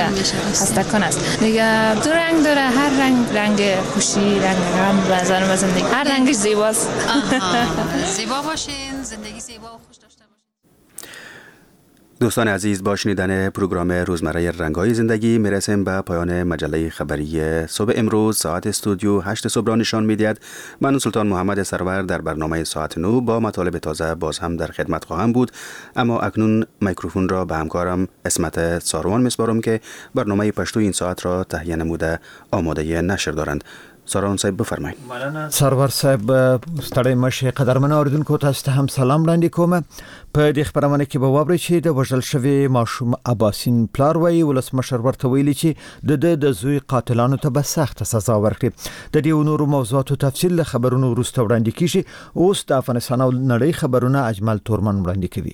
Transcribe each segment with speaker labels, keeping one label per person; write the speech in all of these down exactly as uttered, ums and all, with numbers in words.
Speaker 1: خستکن است دیگه. دو رنگ داره، هر رنگ رنگ خوشی، رنگ غم به نظر من زندگی هر رنگش زیباست.
Speaker 2: زیبا باشین، زندگی زیبا و خوش داشته باشین.
Speaker 3: دوستان عزیز، با شنیدن پروگرام روزمره رنگ‌های زندگی میرسیم به پایان مجله خبری صبح امروز. ساعت استودیو هشت صبح را نشان می‌دهد. من سلطان محمد سرور در برنامه ساعت نو با مطالب تازه باز هم در خدمت خواهم بود، اما اکنون میکروفون را به همکارم اسمت ساروان میسپارم که برنامه پشتو این ساعت را تهیه نموده آماده نشر دارند. ساروان صاحب بفرمایید.
Speaker 4: سرور صاحب ستړی مشه قدرمن اوریدونکو تاسو ته هم سلام وړاندې کوم. په دې خبرونه کې به واورئ چې د وژل شوی ماشوم عباسین پلار وایي ولسمشر ورته ویلي چې د د د زوی قاتلانو ته به سخت سزا ورکړي. د دې نورو موضوعاتو تفصیل له خبرونو وروسته وړاندې کیږي. اوس د افغانستان او نړۍ خبرونه اجمل تورمن وړاندې کوي.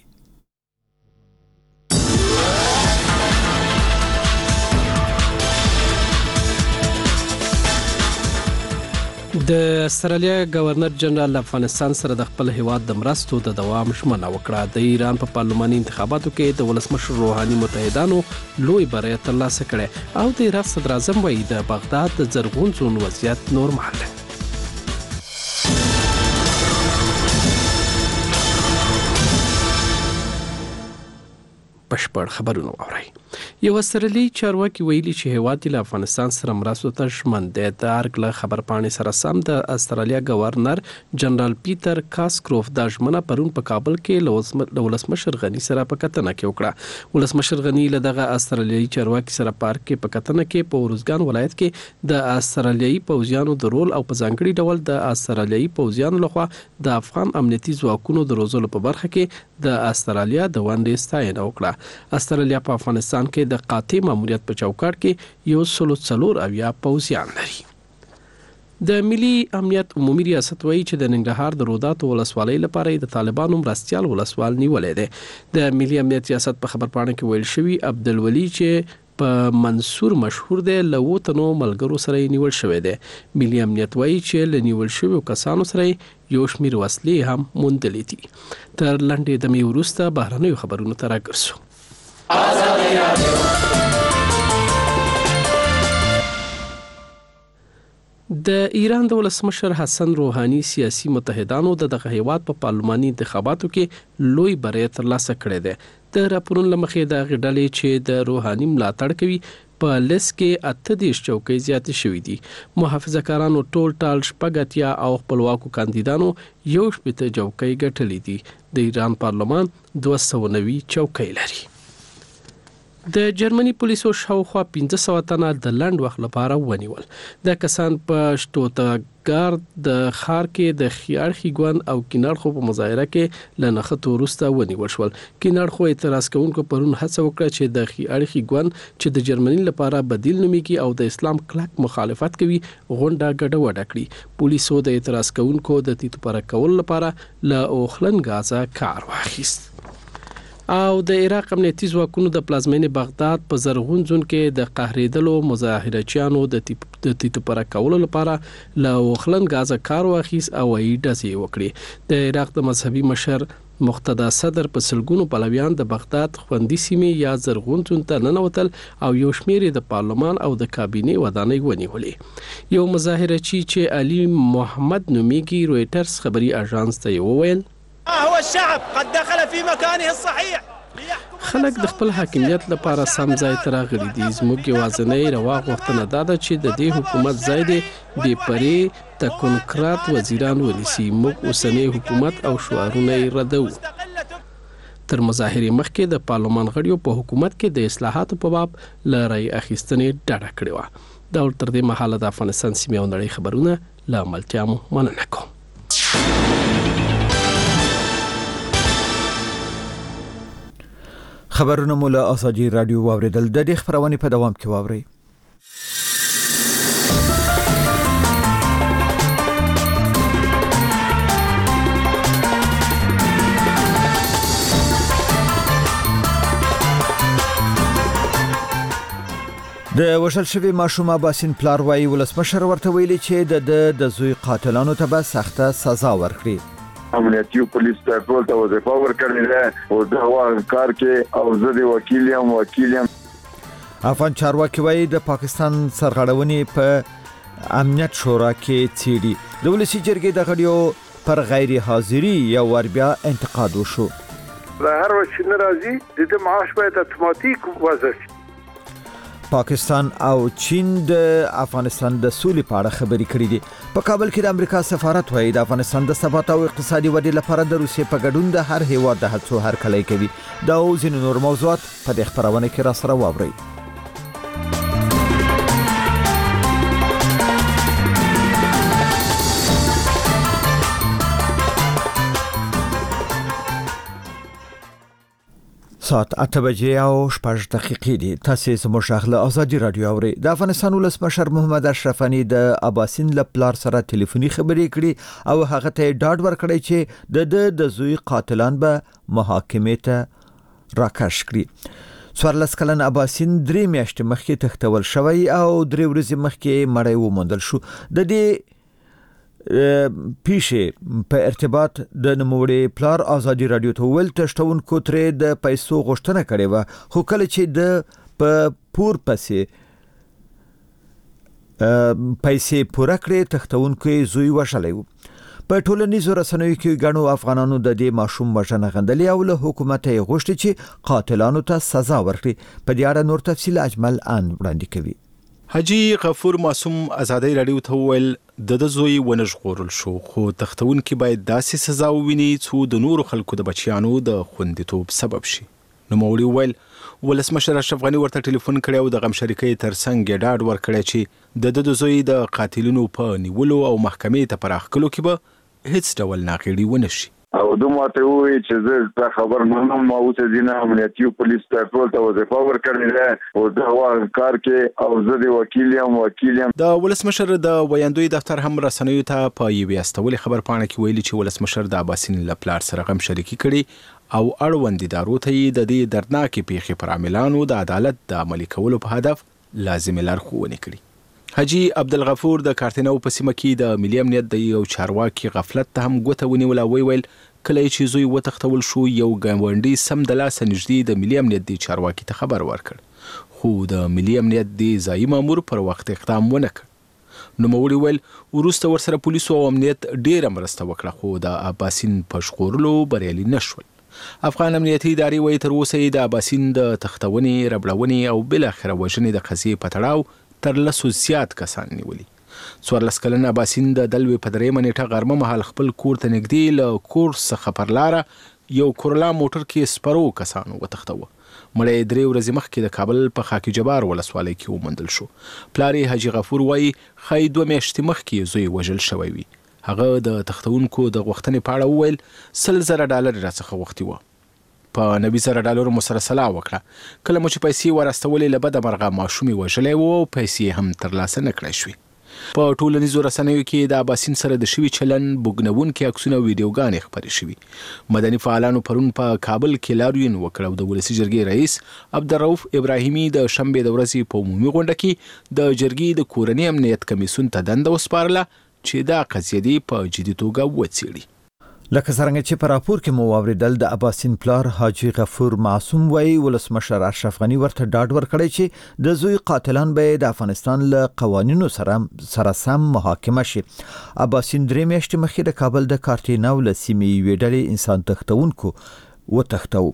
Speaker 5: د استرالیا گورنر جنرال افغانستان سره د خپل هیواد د مرستو د دوام ژمنه وکړه. د ایران په پارلماني انتخاباتو کې د ولسمشر روحاني متحدانو لوی بری ترلاسه کړي او د عراق صدر اعظم وایي د بغداد د زرغون زون وضعیت نورمال دی. بشپړ خبرونه واورئ. یو استرالی چارواکي ویلي چې هیواد له افغانستان سره مرستو ته ژمن دی. د ارګ له خبرپاڼې سره سم د استرالیا گورنر جنرال پیټر کاسکروف د ژمنه پرون په کابل کې له ولسمشر غنی سره په کتنه کې وکړه. ولسمشر غنی له دغه استرالیایي چارواکي سره پارک کې په کتنه کې په ورزګان ولایت کې د استرالیایي پوځیانو د رول او په ځانګړي ډول د استرالیایي پوځیانو لخوا د افغان امنیتي ځواکونو د روزلو په برخه کې د استرالیا د ونډې ستاینه وکړه. استرالیا په افغانستان کې د قاطع ماموریت په چوکاټ کې یو سلو څلور اویا پوځیان لري. د ملي امنیت عمومي ریاست وایي چې د ننګرهار د روداتو ولسوالۍ لپاره د طالبانو مرستيال ولسوال نیولې ده. د ملي امنیت ریاست په خبرپاڼه کې ویل شوی عبدالولي چې په منصور مشهور دی له وټنو ملګرو سره نیول شوی دی. ملي امنیت وایي چې له نیول شوی کسانو سره یو شمیر وسلې هم موندلې دي. تر لنډې دمې وروسته بهرنیو خبرونو ته راګرځو. د ایران د ولسمشر حسن روحاني سیاسي متحدانو د دغه هیواد په پارلماني انتخاباتو کې لوی بری ترلاسه کړی دی. د راپورونو لمخې د غډلې چې د روحاني ملاتړ کوي په لیست کې اته دیش چوکۍ زیاتې شوې دي. محافظه کارانو ټول ټال شپږ او خپلواکو کاندیدانو یو شپېته چوکۍ ګټلې دي. د ایران پارلمان دوه سوه نوي چوکۍ لري. د جرمني پولیسو شاوخوا پنځه سوه تنه د لنډ وخت لپاره ونیول. د کسان په شټوتګارد د ښار کې د خیاړخي ګوند او کیناړخو په مظاهره کې له نښتو وروسته ونیول شول. کیناړخو اعتراض کوونکو پرون هڅه وکړه چې د خیاړخي ګوند چې د جرمني لپاره بدیل نومیږي او د اسلام کلک مخالفت کوي غونډه ګډوډه کړي. پولیسو د اعتراض کوونکو د تیتو پاره کول لپاره له اوخلن غازه کار واخیست. او د عراق امنیتي ځواکونو د پلازمینې بغداد په زرغون زون کې د قهرېدلو مظاهرچیانو د تیتو پاره کولو لپاره له اوخلن غازه کار واخیست او یې ډزې وکړې. د عراق د مذهبي مشر مقتدا صدر په سلګونو پلویان د بغداد خوندي سیمې یا زرغون زون ته ننوتل او یو شمیر د پارلمان او د کابینې ودانۍ ونیولې. یو مظاهرچی چې علي محمد نومیږي رويټرز خبري اژانس ته وویل
Speaker 6: هو الشعب قد دخل في مكانه الصحيح.
Speaker 5: خلک د خپل حاکمیت لپاره سم ځای ته راغلي دي. زموږ یوازینۍ روا غوښتنه دا ده چې د دې حکومت ځای دی بې پرې تکنوکرات وزیران ونیسي. موږ اوسنی حکومت او شعارونه یې ردوو. تر مظاهرې مخکې د پارلمان غړیو په حکومت کې د اصلاحاتو په باب له رای اخیستنې ډډه کړې وه. دا تر دې مهاله د افغانستان سیمې او نړۍ خبرونه له ملتیا مو مننه کوم.
Speaker 4: خبرونه مو له آزادي رادیو واوریدل. د دې خبرونه په دوام کې واورئ. د وژل شوی ماشوم عباسین پلار وایي ولسمشر ورته ویلي چې د د زوی قاتلانو ته به سخته سزا ورکړي.
Speaker 7: امنیتي پولیس ته ټول ته وظیفه ورکړې ده او دا کار کې او زه د وکیل یم وکیل یم.
Speaker 4: افغان چارواکي وایي د پاکستان سرغړونې په امنیت شورا کې څیړي. د ولسي جرګې د غړیو پر غیر حاضری یو ور بیا انتقاد وشو.
Speaker 8: هر وخت چې ناراضي د معاش باید اتوماتیک وضع شي.
Speaker 4: پاکستان او چین د افغانستان د سولې په اړه خبرې کړې دي. په کابل کې د امریکا سفارت وایي د افغانستان د ثبات او اقتصادي ودې لپاره د روسیې په ګډون د هر هیواد د هڅو هرکلی کوي. دا او ځینې نور موضوعات په دې خپرونه کې را سره واورئ. ساعت اته بجې او شپږ دقیقې دي. تاسو زموږ غږ ازادي رادیو اورئ. د افغانستان ولسمشر محمد اشرف غنی د اباسین له پلار سره ټلیفوني خبرې کړې او هغه ته ډاډ ورکړی چې د د د زوی قاتلان به محاکمې ته راکش کړي. څوارلس کلن اباسین درې میاشتې مخکې تښتول شوی او درې ورځې مخکې مړی وموندل شو. د دې پیښې په ارتباط د نوموړي پلار ازادي رادیو ته ویل تشتونکو ترې د پیسو غوښتنه کړې وه، خو کله چې د په پور پسې پیسې پوره کړې تښتونکو زوی وشلی و. په ټولنیزو رسنیو کې ګڼو افغانانو د دې ماشوم وژنه غندلې او له حکومت یې غوښتي چې قاتلانو ته سزا ورکړي. په دې اړه نور تفصیل اجمل ان وړاندې کوي.
Speaker 9: حاجی غفور معصوم ازادي رادیو ته ویل د د زوی ونژغورل شو، خو تختونکو باید داسې سزا وویني چې د نورو خلکو د بچیانو د خوندیتوب سبب شي. نو مولوی ویل ولسمشر اشرف غنی ورته ټلیفون کړی او د غم شریکۍ ترڅنګ یې ډاډ ورکړی چې د د زوی د قاتلینو په نیولو او محکمې ته پراخکلو کې به هیڅ ډول ناغېړي ونه شي.
Speaker 7: او دوی ماته وایي چې زه دا خبر منم، ما اوس ځینې امنیتي پولیس ته ټول ته وظیفه ورکړې ده او دا واه کار کې او زه د وکیل یم وکیل یم.
Speaker 9: د ولسمشر د ویاندوی دفتر هم رسنیو ته په یوې استولې خبر پاڼه کې ویلي چې ولسمشر د اباسین له پلار سره غم شریکي کړي او اړوند ادارو ته یې د دې دردناکې پیښې پر عاملانو د عدالت د عملي کولو په هدف لازمي لارښوونې کړي. حاجی عبدالغفور د کارتنو په سیمه کې د ملي امنیت د یو چارواکي غفلت ته هم ګوته ونیوله. وی ویل کله چې زوی وتښتول شو یو ګاونډي سم د لاسه نږدې د ملي امنیت د چارواکي ته خبر ورکړ، خو د ملي امنیت د ځایي مامور پر وخت اقدام ونه کړ. نوموړي ویل وروسته ورسره پولیسو او امنیت ډیره مرسته وکړه، خو د اباسین په ژغورلو بریالي نشول. افغان امنیتي ادارې وایي تر اوسه یې د اباسین د تښتونې، ربړونې او بالاخره وژنې د قضیې په تړاو تر لسو زیات کسان نیولي. څوارلس کلن اباسین د دلوي په درېیمه نیټه غرمه مهال خپل کور ته نږدې له کور څخه پر لاره یو کورلا موټر کې سپرو کسانو وتښتوه. مړی درې ورځې مخکې د کابل په خاکی جبار ولسوالۍ کې وموندل شو. پلار یې حاجي غفور وایي ښایي دوه میاشتې مخکې زوی وژل شوی وي. هغه د تښتونکو د غوښتنې په اړه وویل سل زره ډالر راڅخه غوښتي وه. په نوي زره ډالرو مو سره سلا وکړه. کله مو چې پیسې ورستولې له بده مرغه ماشومې وژلی و او پیسې هم ترلاسه نه کړی شوې. په ټولنیزو رسنیو کې د اباسین سره د شوي چلن بوږنوونکي عکسونه او ویډیوګانې خپرې شوي. مدني فعالانو پرون په کابل کې لاریون وکړ او د ولسي جرګې رئیس عبدالرؤف ابراهیمي د شنبې د ورځې په عمومي غونډه کې د جرګې د کورني امنیت کمیسیون ته دنده وسپارله چې دا قضیه دې په جدي توګه وڅېړي.
Speaker 4: لکه څنګه چې په راپور کې مو واوریدل د اباسین پلار حاجی غفور معصوم وایي ولسمشر اشرف غنی ورته ډاډ ورکړی چې د زوی قاتلان به د افغانستان له قوانینو سره سره سم محاکمه شي. اباسین درې میاشتې مخکې د کابل د کارتینو له سیمې یوې ډلې انسان تښتونکو وتښتاوه.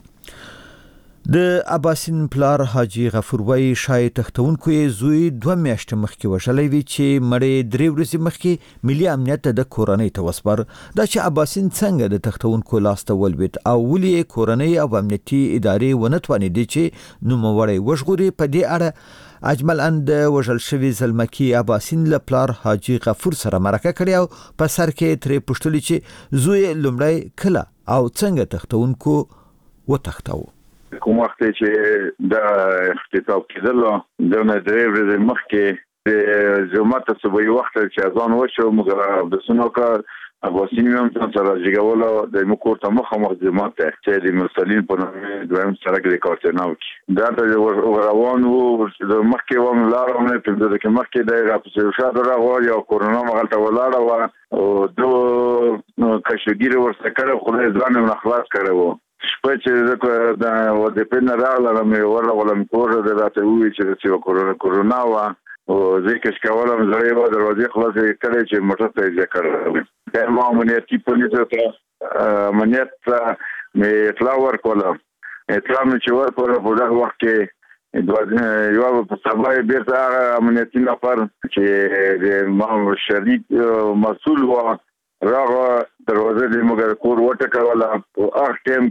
Speaker 4: د اباسین پلار حاجی غفور وایي شاید تښتونکو یې زوی دوه میاشتې مخکې وژلی وي چې مړی درې ورځې مخکې ملي امنیت د کورنۍ ته وسپار. دا چې اباسین څنګه د تښتونکو لاس ته ولوېد او ولې یې کورنۍ او امنیتي ادارې ونه توانېدې چې نوموړی وژغوري، په دې اړه اجمل ان د وژل شوي زلمکي اباسین له پلار حاجی غفور سره مرکه کړې او په سر کې ترې پوښتلي چې زوی لومړی کله او څنګه تښتونکو وتښتاوه.
Speaker 7: کوم وخت چې دا اختطاف کېدلو د نه درې ورځې مخکې د جمعه ته صبحي وخت چې اذان وشو موږ د سنوکا اباسین هم سره جګولو د مکور ته مخامخ جمعه ته چې د مرسلین په نوم دویم سړک د کارتنو کې دا ته روان وو د مخکې وم لارونه په دې کې مخکې د راپسې شاده راغو یو کورونا مغلطه ولاړه او دو کشګیر ورسره کړو خو ځان نه خلاص کړو. شپه چې د وظیفې نه راغلم مې ورغلم کور ته راته وویل چې چې کورونا کورونا وه او زه کش کولم زړې وه دروازې خلاصې کړې چې موټر ته یې ځای کړی بیا ما امنیتي پولیسو ته امنیت ته مې اطلاع ورکوله اطلاع مې چې ورکوله په دغه وخت کې یو په سبا یې بیرته هغه امنیتي نفر چې د شریک مسؤل و راغه دروازه دې موږ کور وټکوله په هغه ټایم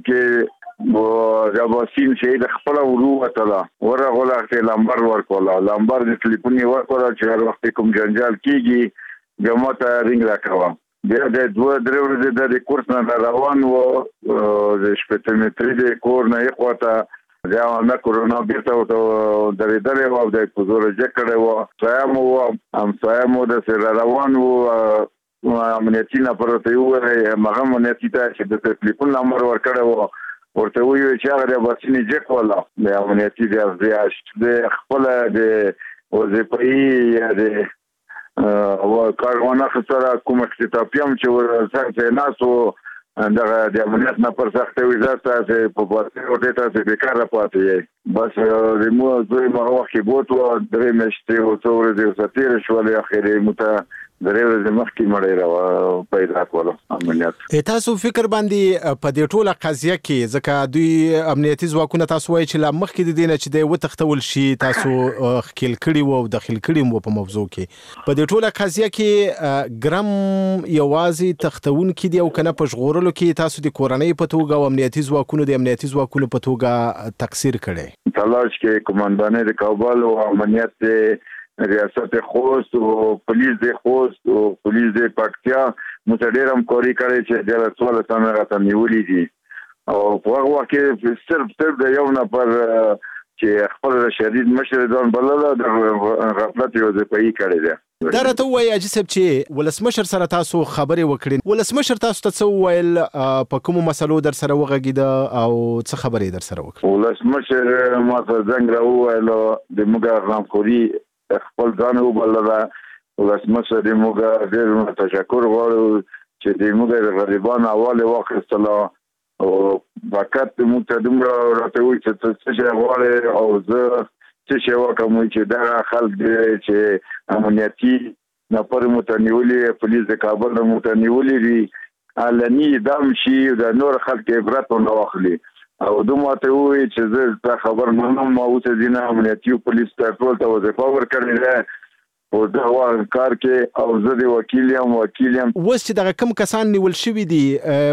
Speaker 7: کې د اباسین شهید خپل ورو وتله ورغله ته لمبر ورکوله لمبر د ټلیفون یې ورکوله چې هر وخت کوم جنجال کیږي بیا ما ته رینګ راکوه بیا د دوه درې ورځې د کورس نه روان و د شپږ متري د کور نه یې خواته دا نه کورونا بیرته درېدلې وه او د پوزور جګ کړی وه سایم وه همسایه مو داسې روان وو امنیتي نفر ورته یې وویل هغه امنیتي ته چې د ټلیفون نمبر ورکړی وو ورته ویل چې هغه د اباسین جګ وله د امنیتي د خپله د وظیفهي یا د کاروان سره کوم اختطافي هم چې ورسره ناست وو دغه د امنیت نفر سخته وي زه تاسې په پاتې وټې تاسې بیکاره پاتې یې بس د مو دوی هغه وخت کې بوت وه درې میاشتې او څو ورځې ورڅه تېرې شولې اخر یې مو ته درې ورځې مخکې مړی را پیدا کولو امنیت
Speaker 9: تاسو فکر باندې په دې ټوله قضیه کې ځکه دوی امنیتي ځواکونه تاسو وایي چې لا مخکې د دې نه چې دی وتښتول شي تاسو ښکېل کړي وو او داخل کړي وو په موضوع کې په دې ټوله قضیه کې ګرم یوازې تښتونکي دي او که نه په ژغورلو کې تاسو د کورنۍ په توګه او امنیتي ځواکونو د امنیتي ځواکونو په توګه تقصیر کړی
Speaker 7: تلاش کې کمانډانۍ د کابل او امنیت ریاست خوست او پولیس د خوست او پولیس د پکتیا متډیر همکاري کړې چې د څوله سمه راته نیولې دي او په هغه وخت کې صرف صرف د یو نفر چې خپل شدید مشر ځان بلله د غفلت یو ځپایي کړی دی
Speaker 9: دا راته وایي حاجي صاحب چې ولسمشر سره تاسو خبرې وکړې ولسمشر تاسو ته څه وویل په کومو مسلو در سره وغږېده او څه خبرې در سره وکړه
Speaker 7: ولسمشر ما ته زنګ راوویل د موږ غمخوري خپل ځان وبلله ولسمشر دې موږ ډېر تشکر غواړو چې دې موږ د غریبانو حوالې واخیستله او فقط موږ ته دومره راته وایي چې ته څه شی غواړې او زه څه شی وکړم چې دغه خلک دی چې امنیتي نفر مو ته نیولي پولیس د کابل نه مو ته نیولي دي علني اعدام شي د نور خلک عبرت ونه واخلي او دومره ته وایي چې زه تا خبر منم ما اوس ځینې امنیتي پولیس ته ټول ته وظیفه ورکړې ده او دغه کار کې او زه د وکیل یم وکیل یم
Speaker 9: اوس چې دغه کوم کسان نیول شوي دي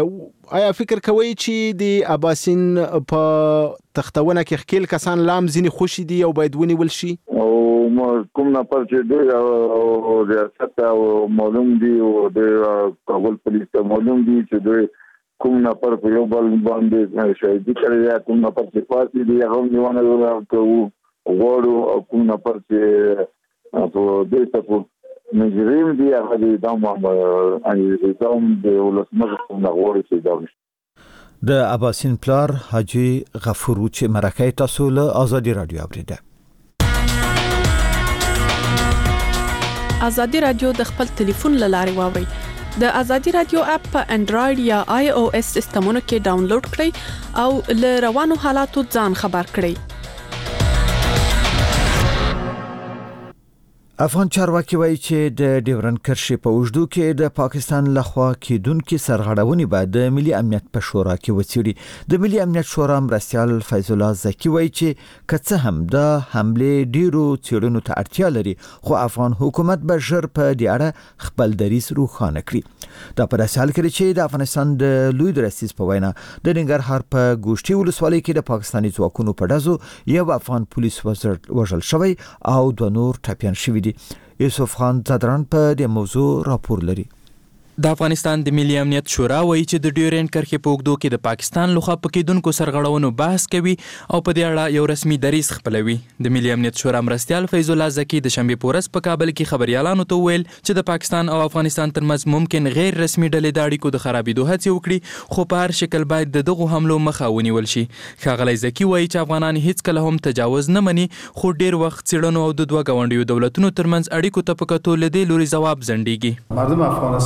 Speaker 9: آیا فکر کوئ چې د اباسین په تختونه کې ښکېل کسان لا هم ځینې خوشي دي او باید ونیول شي
Speaker 7: او کوم نفر چې دوی او ریاست او معلوم دي او د کابل پولیس ته معلوم دي چې دوی کوم نفر په یو بل باندې شهیدي کړی یا کوم نفر چې پاتې دي هغه هم نیونه کوو غواړو او کوم نفر چې په دې ته په مجرم دي هغه د اعدام اعدام د ولسمشر نه غواړي چې اعدام
Speaker 4: د اباسین پلار حاجي غفور چې مرکه تاسو له آزادي رادیو اوریده
Speaker 10: آزادي رادیو د خپل ټلیفون له لارې واوري د آزادي رادیو اپ په انډراید یا آی او اس سیستمونو کې ډاونلوډ کړئ او له روانو حالاتو ځان خبر کړئ.
Speaker 4: افغان چارواکي وایي چې د ډیورن کرښې په اوږدو کې د پاکستان لخوا کېدونکې سرغړونې به د ملي امنیت په شورا کې وڅېړي. د ملي امنیت شورا مرستیال فیض الله زکی وایي چې که څه هم د حملې ډیرو څېړنو ته اړتیا لري خو افغان حکومت به ژر په دې اړه خپل دریځ روښانه کړي. دا په داسې حال کې چې د افغانستان د لوی درستیز په وینا د ننګرهار په ګوشتي ولسوالۍ کې د پاکستاني ځواکونو په ډزو یو افغان پولیس وژل شوی او دوه نور ټپیان شوي دي. یوسف خان زادران په دې موضوع راپور لري.
Speaker 11: د افغانستان د ملي امنیت شورا وایي چې د ډیورن کرښې په اوږدو کې د پاکستان لخوا په کېدونکو سرغړونو بحث کوي او په دې اړه یو رسمي دریځ خپلوي. د ملي امنیت شورا مرستیال فیض الله زکی د شنبې په ورځ په کابل کې خبريالانو ته وویل چې د پاکستان او افغانستان ترمنځ ممکن غیر رسمي ډلې د اړیکو د خرابېدو هڅې وکړي خو په هر شکل باید د دغو حملو مخه ونیول شي. ښاغلی زکی وایي چې افغانان هیڅکله هم تجاوز نه مني خو ډیر وخت څېړنو او د دوه ګاونډیو دولتونو ترمنځ اړیکو ته په کتو له دې لوري ځواب ځنډېږي.
Speaker 12: مردم افغانستان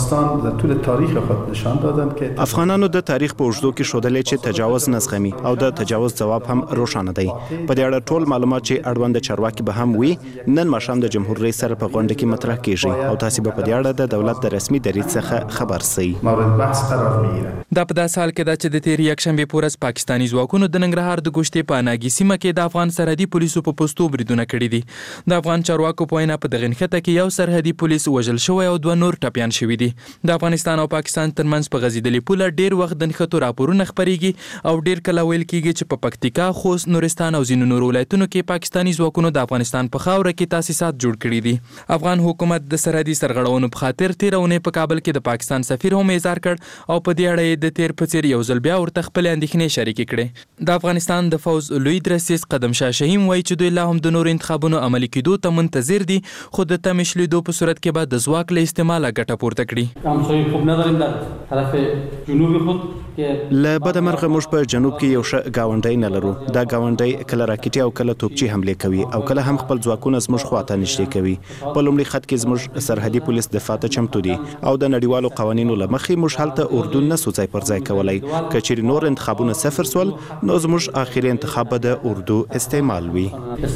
Speaker 12: در طول تاریخ خود نشان دادند که
Speaker 13: افغانانو د تاریخ په اوږدو کې ښودلې چې تجاوز نه زغمي او د تجاوز ځواب هم روښانه دی. په دې اړه ټول معلومات چې اړوند چارواکي به هم وي نن ماښام د جمهور رئیس سره په غونډه کې مطرح کیږي او تاسو به په دې اړه د دولت د رسمي دریځ څخه خبر سئ.
Speaker 12: مورد بحث قرار میگیره.
Speaker 11: دا په داسې حال کې ده چې د تیر یکشنبه په ورځ پاکستاني ځواکونو د ننګرهار د ګوشتې په ناګي سیمه کې د افغان سرحدي پولیسو په پوستو بریدونه کړي دي. د افغان چارواکو په وینا په دغه نښته کې یو سرحدي پولیس وژل شوی او دوه نور ټپیان شوي دي. د افغانستان او پاکستان ترمنځ په غځېدلې پوله ډیر وخت د نښتو راپورونه خپریږي او ډیر کله ویل کیږي چې په پکتیکا، خوست، نورستان او ځینو نورو ولایتونو کې پاکستاني ځواکونو د افغانستان په خاوره کې تاسیسات جوړ کړي دي. افغان حکومت د سرحدي سرغړونو په خاطر تیر اونۍ په کابل کې د پاکستان سفیر هم اظهار کړ او په دې اړه د تیر په څیر یو ځل بیا ورته خپل اندېښنې شریکې کړې. د افغانستان د فوز لوی درسیس قدم شاه شهیم وایي چې دوی لا هم د نورو انتخابونو عملي کېدو ته منتظر دي، خو د تمې شلیدو په صورت کې به د ځواک له استعماله ګټه پورته کړي.
Speaker 14: همسایه خوب نداریم در طرف جنوبی خود
Speaker 13: له بده مرغه موږ په جنوب کې یو ښه ګاونډی نه لرو. دا ګاونډی کله راکټي او کله توپچي حملې کوي او کله هم خپل ځواکونه زموږ خواته نږدې کوي. په لومړي خط کې زموږ سرحدي پولیس دفاع ته چمتو دي او د نړیوالو قوانینو له مخې موږ هلته اردو نه سو ځای پر ځای کولی. که چیرې نور انتخابونه صفر سول نو زموږ آخري انتخاب به د اردو استعمال وي.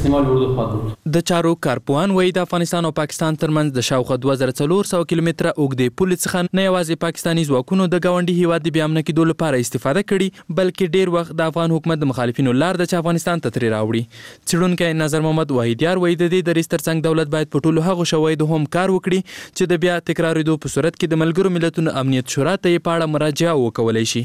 Speaker 11: د چارو کارپوهان وایي د افغانستان او پاکستان ترمنځ د شاوخوا دوه زره څلور سوه کیلومتره اوږدې پولې څخه نه یوازې پاکستاني ځواکونو د ګاونډي هیواد د بې امنه کېدو لپاره استفاده کړي، بلکې ډیر وخت د افغان حکومت د مخالفینو لار ده چې افغانستان ته ترې راوړي. څېړونکی نظر محمد واحدیار وایي د دې دریځ ترڅنګ دولت باید په ټولو هغو شواهدو هم کار وکړي چې د بیا تکرارېدو په صورت کې د ملګرو ملتونو امنیت شورا ته یې په اړه مراجعه وکولی شي.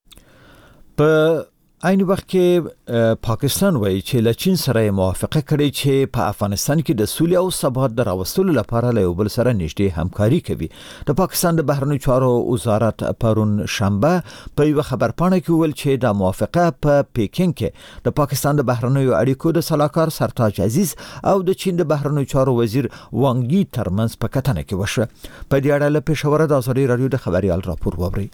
Speaker 4: په عین وخت کې پاکستان وایي چې له چین سره موافقه کړې چې په افغانستان کې د سولې او ثبات د راوستلو لپاره له یو بل سره نږدې همکاري کوي. د پاکستان د بهرنیو چارو وزارت پرون شنبه په یو خبرپاڼه کې ویل چې د موافقه په پیکینګ کې د پاکستان د بهرنیو اړیکو د سلاکار سرتاج عزیز او د چین د بهرنیو چارو وزیر وانګي ترمنځ په کتنه کې وشوه. په دې اړه له پېښوره د ازادي رادیو د خبريال راپور واورئ.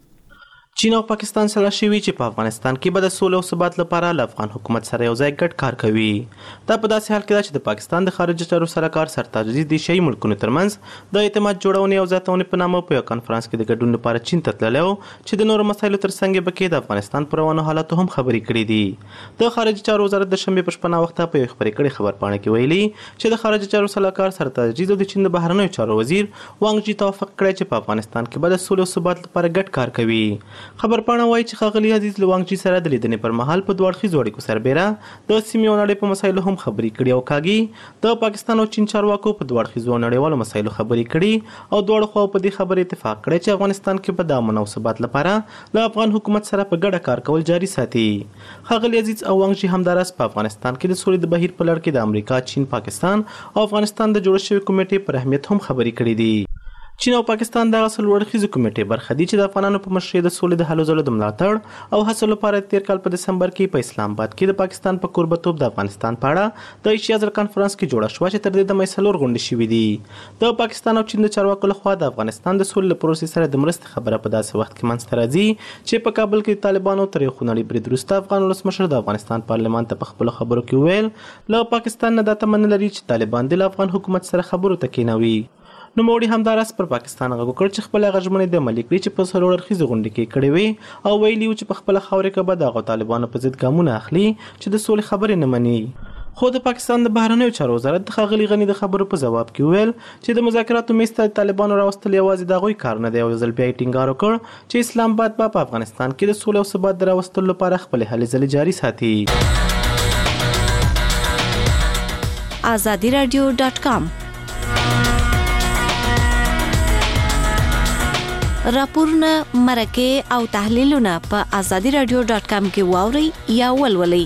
Speaker 15: چین او پاکستان سره شوي چې په افغانستان کې به د سولې او ثبات لپاره له افغان حکومت سره یو ځای ګډ کار کوي. دا په داسې حال کې ده چې د پاکستان د خارجه چارو سلاکار سرتاج عزیز د شیعي ملکونو ترمنځ د اعتماد جوړونې او زیاتونې په نامه په یو کنفرانس کې د ګډون لپاره چین ته تللی و چې د نورو مسایلو ترڅنګ یې پکې د افغانستان پر روانو حالاتو هم خبرې کړې دي. د خارجه چارو وزارت د شنبې په شپه ناوخته په یو خبرې کړې خبرپاڼه کې ویلي چې د خارجه چارو سلاکار سرتاج عزیز او د چین د بهرنیو چارو وزیر وانګ جي توافق کړی چې په افغانستان کې به د سولې او ثبات لپاره ګډ کار کوي. خبرپاڼه وایي چې ښاغلي عزیز له وانګ جي سره د لیدنې پر مهال په دوه اړخیزو اړیکو سربیره د سیمې او نړۍ په مسایلو هم خبرې کړي او کاږي د پاکستان او چین چارواکو په دوه اړخیزو او نړیوالو مسایلو خبرې کړي او دواړو خواو په دې خبرې اتفاق کړی چې افغانستان کې به د امن او ثبات لپاره له افغان حکومت سره په ګډه کار کول جاري ساتي. ښاغلي عزیز او وانګ جي همداراز په افغانستان کې د سولې د بهیر په لړ کې د امریکا، چین، پاکستان او افغانستان د جوړ شوي کمیټې پر اهمیت هم خبرې کړي دي. چین او پاکستان د څلور اړخیزې کمیټې برخه دي چې د افغانانو په مشرۍ د سولې د هلو ځلو د ملاتړ او هڅو لپاره تیر کال په دسمبر کې په اسلام آباد کې د پاکستان په کوربتوب د افغانستان په اړه د ایشیا ځل کانفرنس کې جوړه شوه چې تر دې دمه څلور غونډې شوې دي. د پاکستان او چین د چارواکو لخوا د افغانستان د سولې له پروسې سره د مرستې خبره په داسې وخت کې منځته راځي چې په کابل کې د طالبانو تر یو خونړي برید وروسته افغان ولسمشر د افغانستان پارلمان ته په خپلو خبرو کې وویل له پاکستان نه دا تمه نه لري چې طالبان د افغان حکومت سره خبرو ته کېنوي. نوموړي همداراز پر پاکستان غږ وکړ چې خپل هغه ژمنې د عملي کړي چې په څلور اړخیزې غونډې کې کړې وې او ویلي و چې په خپله خاوره کې به د هغو طالبانو په ضد ګامونه اخلي چې د سولې خبرې نه مني. خو د پاکستان د بهرنیو چارو وزارت د ښاغلي غني د خبرو په ځواب کې وویل چې د مذاکراتو میز ته د طالبانو راوستل یوازې د هغوی کار نه دی او یو ځل بیا یې ټینګار وکړ چې اسلام آباد به په افغانستان کې د سولې او ثبات د راوستلو لپاره خپلې هلې ځلې جاري ساتي.
Speaker 16: آزادي رادیو ډاټ کام راپورونه، مرکې او تحلیلونه په آزادي رادیو ډاټ کام کې واورئ یا ولولئ.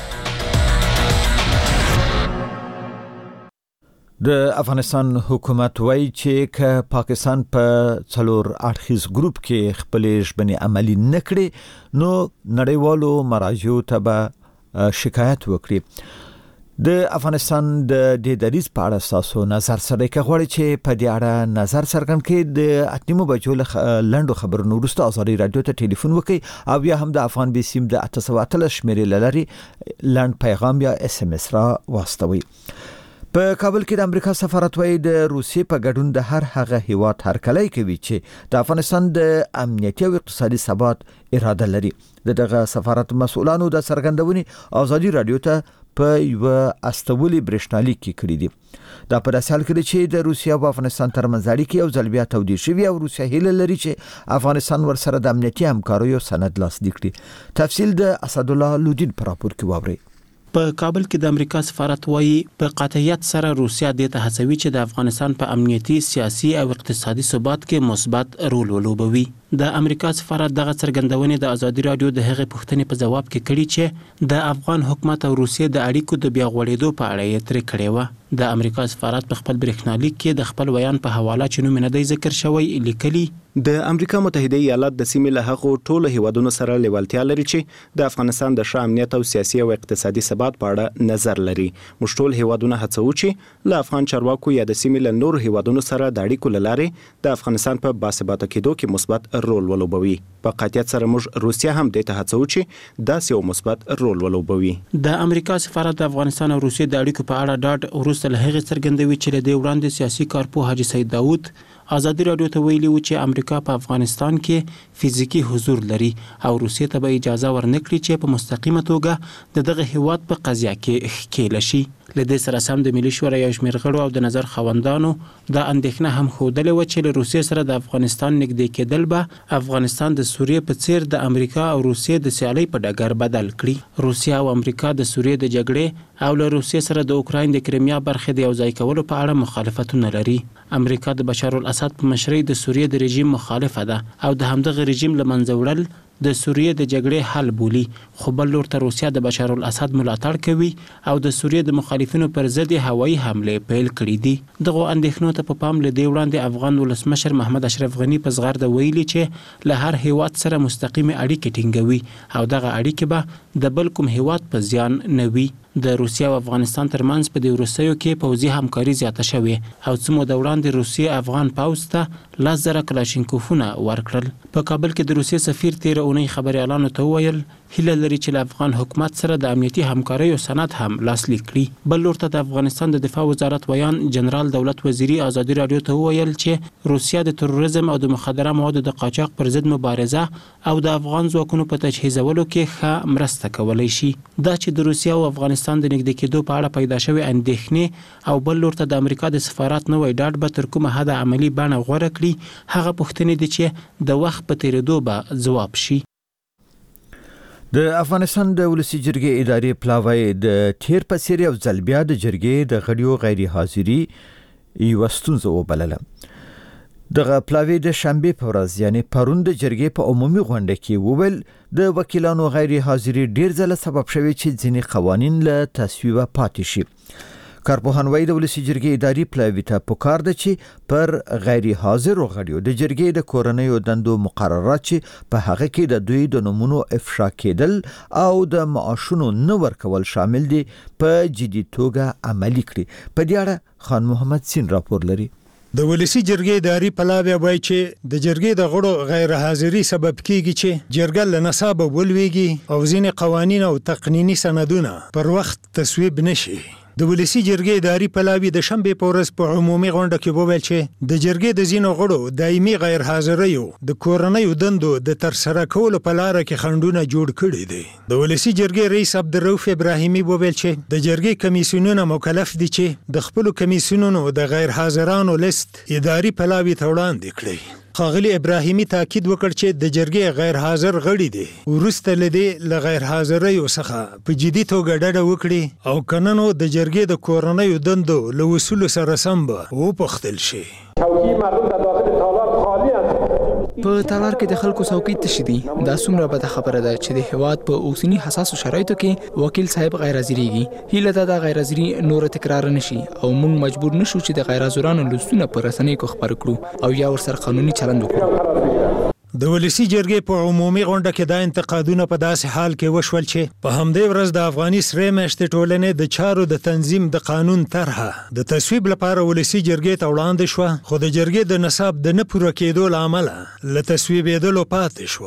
Speaker 4: د افغانستان حکومت وایي چې که پاکستان په څلور اړخیز ګروپ کې خپلې ژمنې عملي نه کړي نو نړیوالو مراجعو ته به شکایت وکړي. د افغانستان د دې دریځ په اړه تاسو نظر سره کې غواړئ چې په دې اړه نظر څرګند کړئ د اتنیمو بجو له لنډو خبرونو وروسته ازادي رادیو ته ټلیفون وکړئ او یا هم د افغان بي سیم د اته سوه اتلس شمیرې له لارې لنډ پیغام یا اس ام اس را واستوئ. په کابل کې د امریکا سفارت وايي د روسیې په ګډون د هر هغه هیواد هرکلی کوي چې د افغانستان د امنیتي او اقتصادي ثبات اراده لري. دغه سفارت مسؤلانو د څرګندونې ازادي رادیو ته په یو استولي برېښنالیک کې کړی دی. دا په داسې حال کې چې د روسیې او افغانستان ترمنځ اړیکې او ځل بیا تودې شوي او روسیه هیله لري چې افغانستان ورسره د امنیتي همکاریو سند لاسلیک کړي. تفصیل د اسدالله لودین په راپور کې واورئ.
Speaker 15: په کابل کې د امریکا سفارت وايي په قاطعیت سره روسیا د ته هڅوي چې د افغانستان په امنیتي، سیاسي او اقتصادي ثبات کې مثبت رول ولوبوي. د امریکا سفارت دغه څرګندونې د ازادي رادیو د هغې پوښتنې په جواب کې کړي چې د افغان حکومت او روسیې د اړیکو د بیا غوړېدو په اړه یې ترې کړې وه. د امریکا سفارت په خپل برېښنالیک کې د خپل بیان په حواله چې نوم یې نه دی ذکر شوی لیکلي
Speaker 13: د امریکا متحده ایالات د سیمې له هغو ټولو هیوادونو سره لیوالتیا لري چې د افغانستان د ښه امنیت او سیاسي او اقتصادي ثبات په اړه نظر لري. موږ ټول هیوادونه هڅوو چې له افغان چارواکو یا د سیمې له نورو هیوادونو سره د اړیکو له لارې د افغانستان په باثباته کېدو کې مثبت رول ولوبوي. په قاطعیت سره موږ روسیه هم دې ته هڅوو چې داسې یو مثبت رول ولوبوي.
Speaker 15: د امریکا سفارت د افغانستان او روسیې د اړیکو په اړه ډاډ وروسته له هغې څرګندوي چې له دې وړاندې سیاسي کارپوه حاجي سید داود ازادي رادیو ته ویلي و چې امریکا په افغانستان کې فزیکی حضور لري او روسیې ته به اجازه ورنکړي چې په مستقیمه توګه د دغه هیواد په قضیه کې ښکېله شي. له دې سره سم د ملي شورا یو شمېر غړو او د نظر خاوندانو دا اندېښنه هم ښودلې وه چې له روسیې سره د افغانستان نږدې کېدل به افغانستان د سوریې په څیر د امریکا او روسیې د سیالۍ په ډګر بدل کړي. روسیه او امریکا د سوریې د جګړې او له روسیې سره د اوکراین د کرایمیا برخې د یوځای کولو په اړه مخالفتونه لري. امریکا د بشار الاسد په مشرۍ د سوریې د رژیم مخالفه ده او د همدغه رژیم له منځه وړل د سوریې د جګړې حل بولي، خو بل لور ته روسیه د بشار الاسد ملاتړ کوي او د سوریې د مخالفینو پر ضد هوایي حملې پیل کړي دي. دغه اندېښنو ته په پام له دې وړاندې افغان ولسمشر محمد اشرف غني په زغرده ویلي چې له هر هیواد سره مستقیمې اړیکې ټینګوي او دغه اړیکې به د بل کوم هیواد په زیان نه وي. د روسیې او افغانستان ترمنځ په دې وروستیو کې پوځي همکاري زیاته شوې او څه موده وړاندې روسیې افغان پوځ ته لس زره کلاشینکوفونه ورکړل. په کابل کې د روسیې سفیر تېره اونۍ خبریالانو ته وویل هیله لري چې له افغان حکومت سره د امنیتي همکاریو سند هم لاسلیک کړي. بل لور ته د افغانستان د دفاع وزارت ویان جنرال دولت وزیري ازادي رادیو ته وویل چې روسیه د تروریزم او د مخدره موادو د قاچاق پر ضد مبارزه او د افغان ځواکونو په تجهیزولو کې ښه مرسته کولی شي. دا چې د روسیه او افغانستان د نږدې کېدو په اړه پیدا شوې اندېښنې او بل لور ته د امریکا د سفارت نوی ډاډ به تر کومه حده عملي بڼه غوره کړي هغه پوښتنې دي چې د وخت په تېرېدو به ځواب شي.
Speaker 4: د افغانستان د ولسی جرګې ادارې پلاوی د تیر په څیر یو ځل بیا د جرګې د غړیو غیر حاضري یوه ستونزه وبلله. دغه پلاوی د شنبې په ورځ یعنی پرون د جرګې په عمومي غونډه کې وویل د وکیلانو غیر حاضري ډیر ځله سبب شوی چې ځینې قوانین له تصویبه پاتې شي. کارپوهان وايي د ولسی جرګې اداري پلاوی ته پکار ده چې پر غیر حاضر غړیو د جرګې د کورنیو دندو مقررات چې په هغه کې د دوی د نومونو افشا کېدل او د معاشونو نه ورکول شامل دي په جدي توګه عملي کړي. په دې اړه خان محمد سین راپور لري.
Speaker 17: د ولسی جرګې اداري پلاوی وایي چې د جرګې د غړو غیر حاضري سبب کیږي چې جرګه له نصاب ولويږي او ځینې قوانین او تقنینی سندونه پر وخت تصویب نشي. د ولسی جرګې اداري پلاوی د شنبې په ورځ په عمومي غونډه کې وویل چې د جرګې د ځینو غړو دایمي غیر حاضریو د کورنیو دندو د ترسره کولو په لاره کې خنډونه جوړ کړي دي. د ولسی جرګې رئیس عبدالرؤف ابراهیمي وویل چې د جرګې کمیسیونونه مکلف دي چې د خپل کمیسیونونو د غیر حاضرانو لیست اداري پلاوی ته وړاندې کړي. ښاغلي ابراهیمي تاکید وکړ چې د جرګې غیر حاضر غړي دي وروسته له دې له غیر حاضریو څخه په جدي توګه ډډه وکړي او که نه نو د جرګې د کورنیو دندو له اصولو سره سم به وپوښتل شي.
Speaker 18: په تالار کې د خلکو څوکۍ تشې دي. دا څومره بده خبره ده چې د هیواد په اوسني حساسو شرایطو کې وکیل صاحب غیر حاضرېږي. هیله ده دا غیر حاضري نور تکرار نشي او موږ مجبور نشو چې د غیر حاضرانو لستونه په رسنیو کې خپاره کړو او یا ورسره قانوني چلند وکړو.
Speaker 17: د ولسی جرګې په عمومي غونډه کې دا انتقادونه په داسې حال کې وشول چې په همدې ورځ د افغاني سرې میاشتې ټولنې د چارو د تنظیم د قانون طرحه د تصویب لپاره ولسی جرګې ته وړاندې شوه، خو د جرګې د نصاب د نه پوره کېدو له امله له تصویبېدلو پاتې شوه.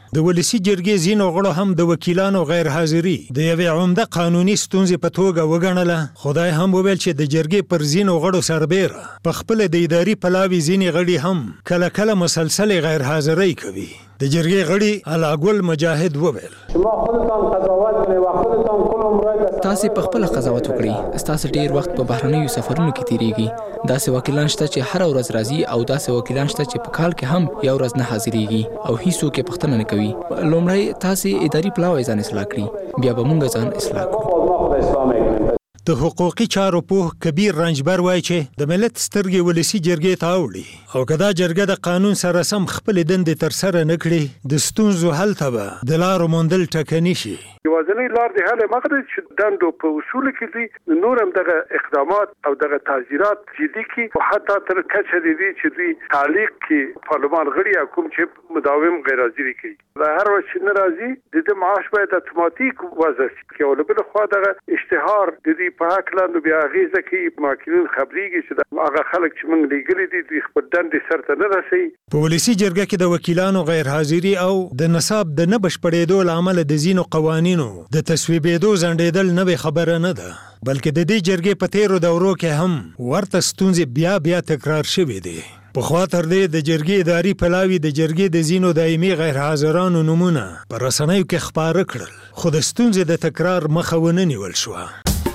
Speaker 17: د ولسی جرګې ځینو غړو هم د وکیلانو غیر حاضری د یوې عمده قانوني ستونزې په توګه وګڼله. خدای هم وویل چې د جرګې پر ځینو غړو سربیره په خپل د اداري پلاوي ځینې غړي هم کله کله مسلسل غیر حاضری کوي. د جرګې غړي علاګل مجاهد وویل
Speaker 14: شما خودتان قضاوت کنئ و خودتان کل عمرای
Speaker 18: تاسو په خپل قضاوت وکړئ. تاسو ډیر وخت په بهرنیو سفرونو کې تیریږي. داسې وکیلان شته چې هر ورځ راځي او داسې وکیلان شته چې په کال کې هم یو ورځ نه حاضرېږي او هیڅوک یې پوښتنه نه کوي. لومړی تاسو اداري پلاوی ځان اصلاح کړئ، بیا به موږ ځان اصلاح کړو.
Speaker 17: د حقوقي چارو پوه کبیر رنجبر وایي چې د ملت سترګې ولسی جرګې ته اوړي او که دا جرګه د قانون سره سم خپل دندې ترسره نه کړي د ستونزو حل ته به د لارو موندل ټکني شي.
Speaker 8: یوازینی لار د حل هغه دی چې دندو په اصول کې دي نور هم دغه اقدامات او دغه تعزیرات جدي کړي او حتی تر کچه دی چې دوی تعلیق کړي پارلمان غړي او کوم چې مداوم غیر حاضري کوي. دا هر وخت چې ناراضي د دې معاش باید اتوماتیک وضع شي او بل خو دغه اشتهار د دې په حق لاندې بیا غیزه کې ماکینون خبريږي چې هغه خلک چې موږ لګري دي دوی خپل دندې سرته نه رسي.
Speaker 17: په ولسی جرګه کې د وکیلانو غیر حاضری او د نصاب د نه بشپړېدو لامل د زینو قوانینو د تصویبېدو ځنډېدل نه خبره نه ده، بلکې د دې جرګې په تیرو دورو کې هم ورته ستونزې بیا بیا تکرار شوې دي. په خوا تر دې د جرګې اداري پلاوي د جرګې د زینو دایمي غیر حاضرانو نمونه په رسنیو کې خپاره کړل، خو د ستونزې د تکرار مخه ونه نیول شوه.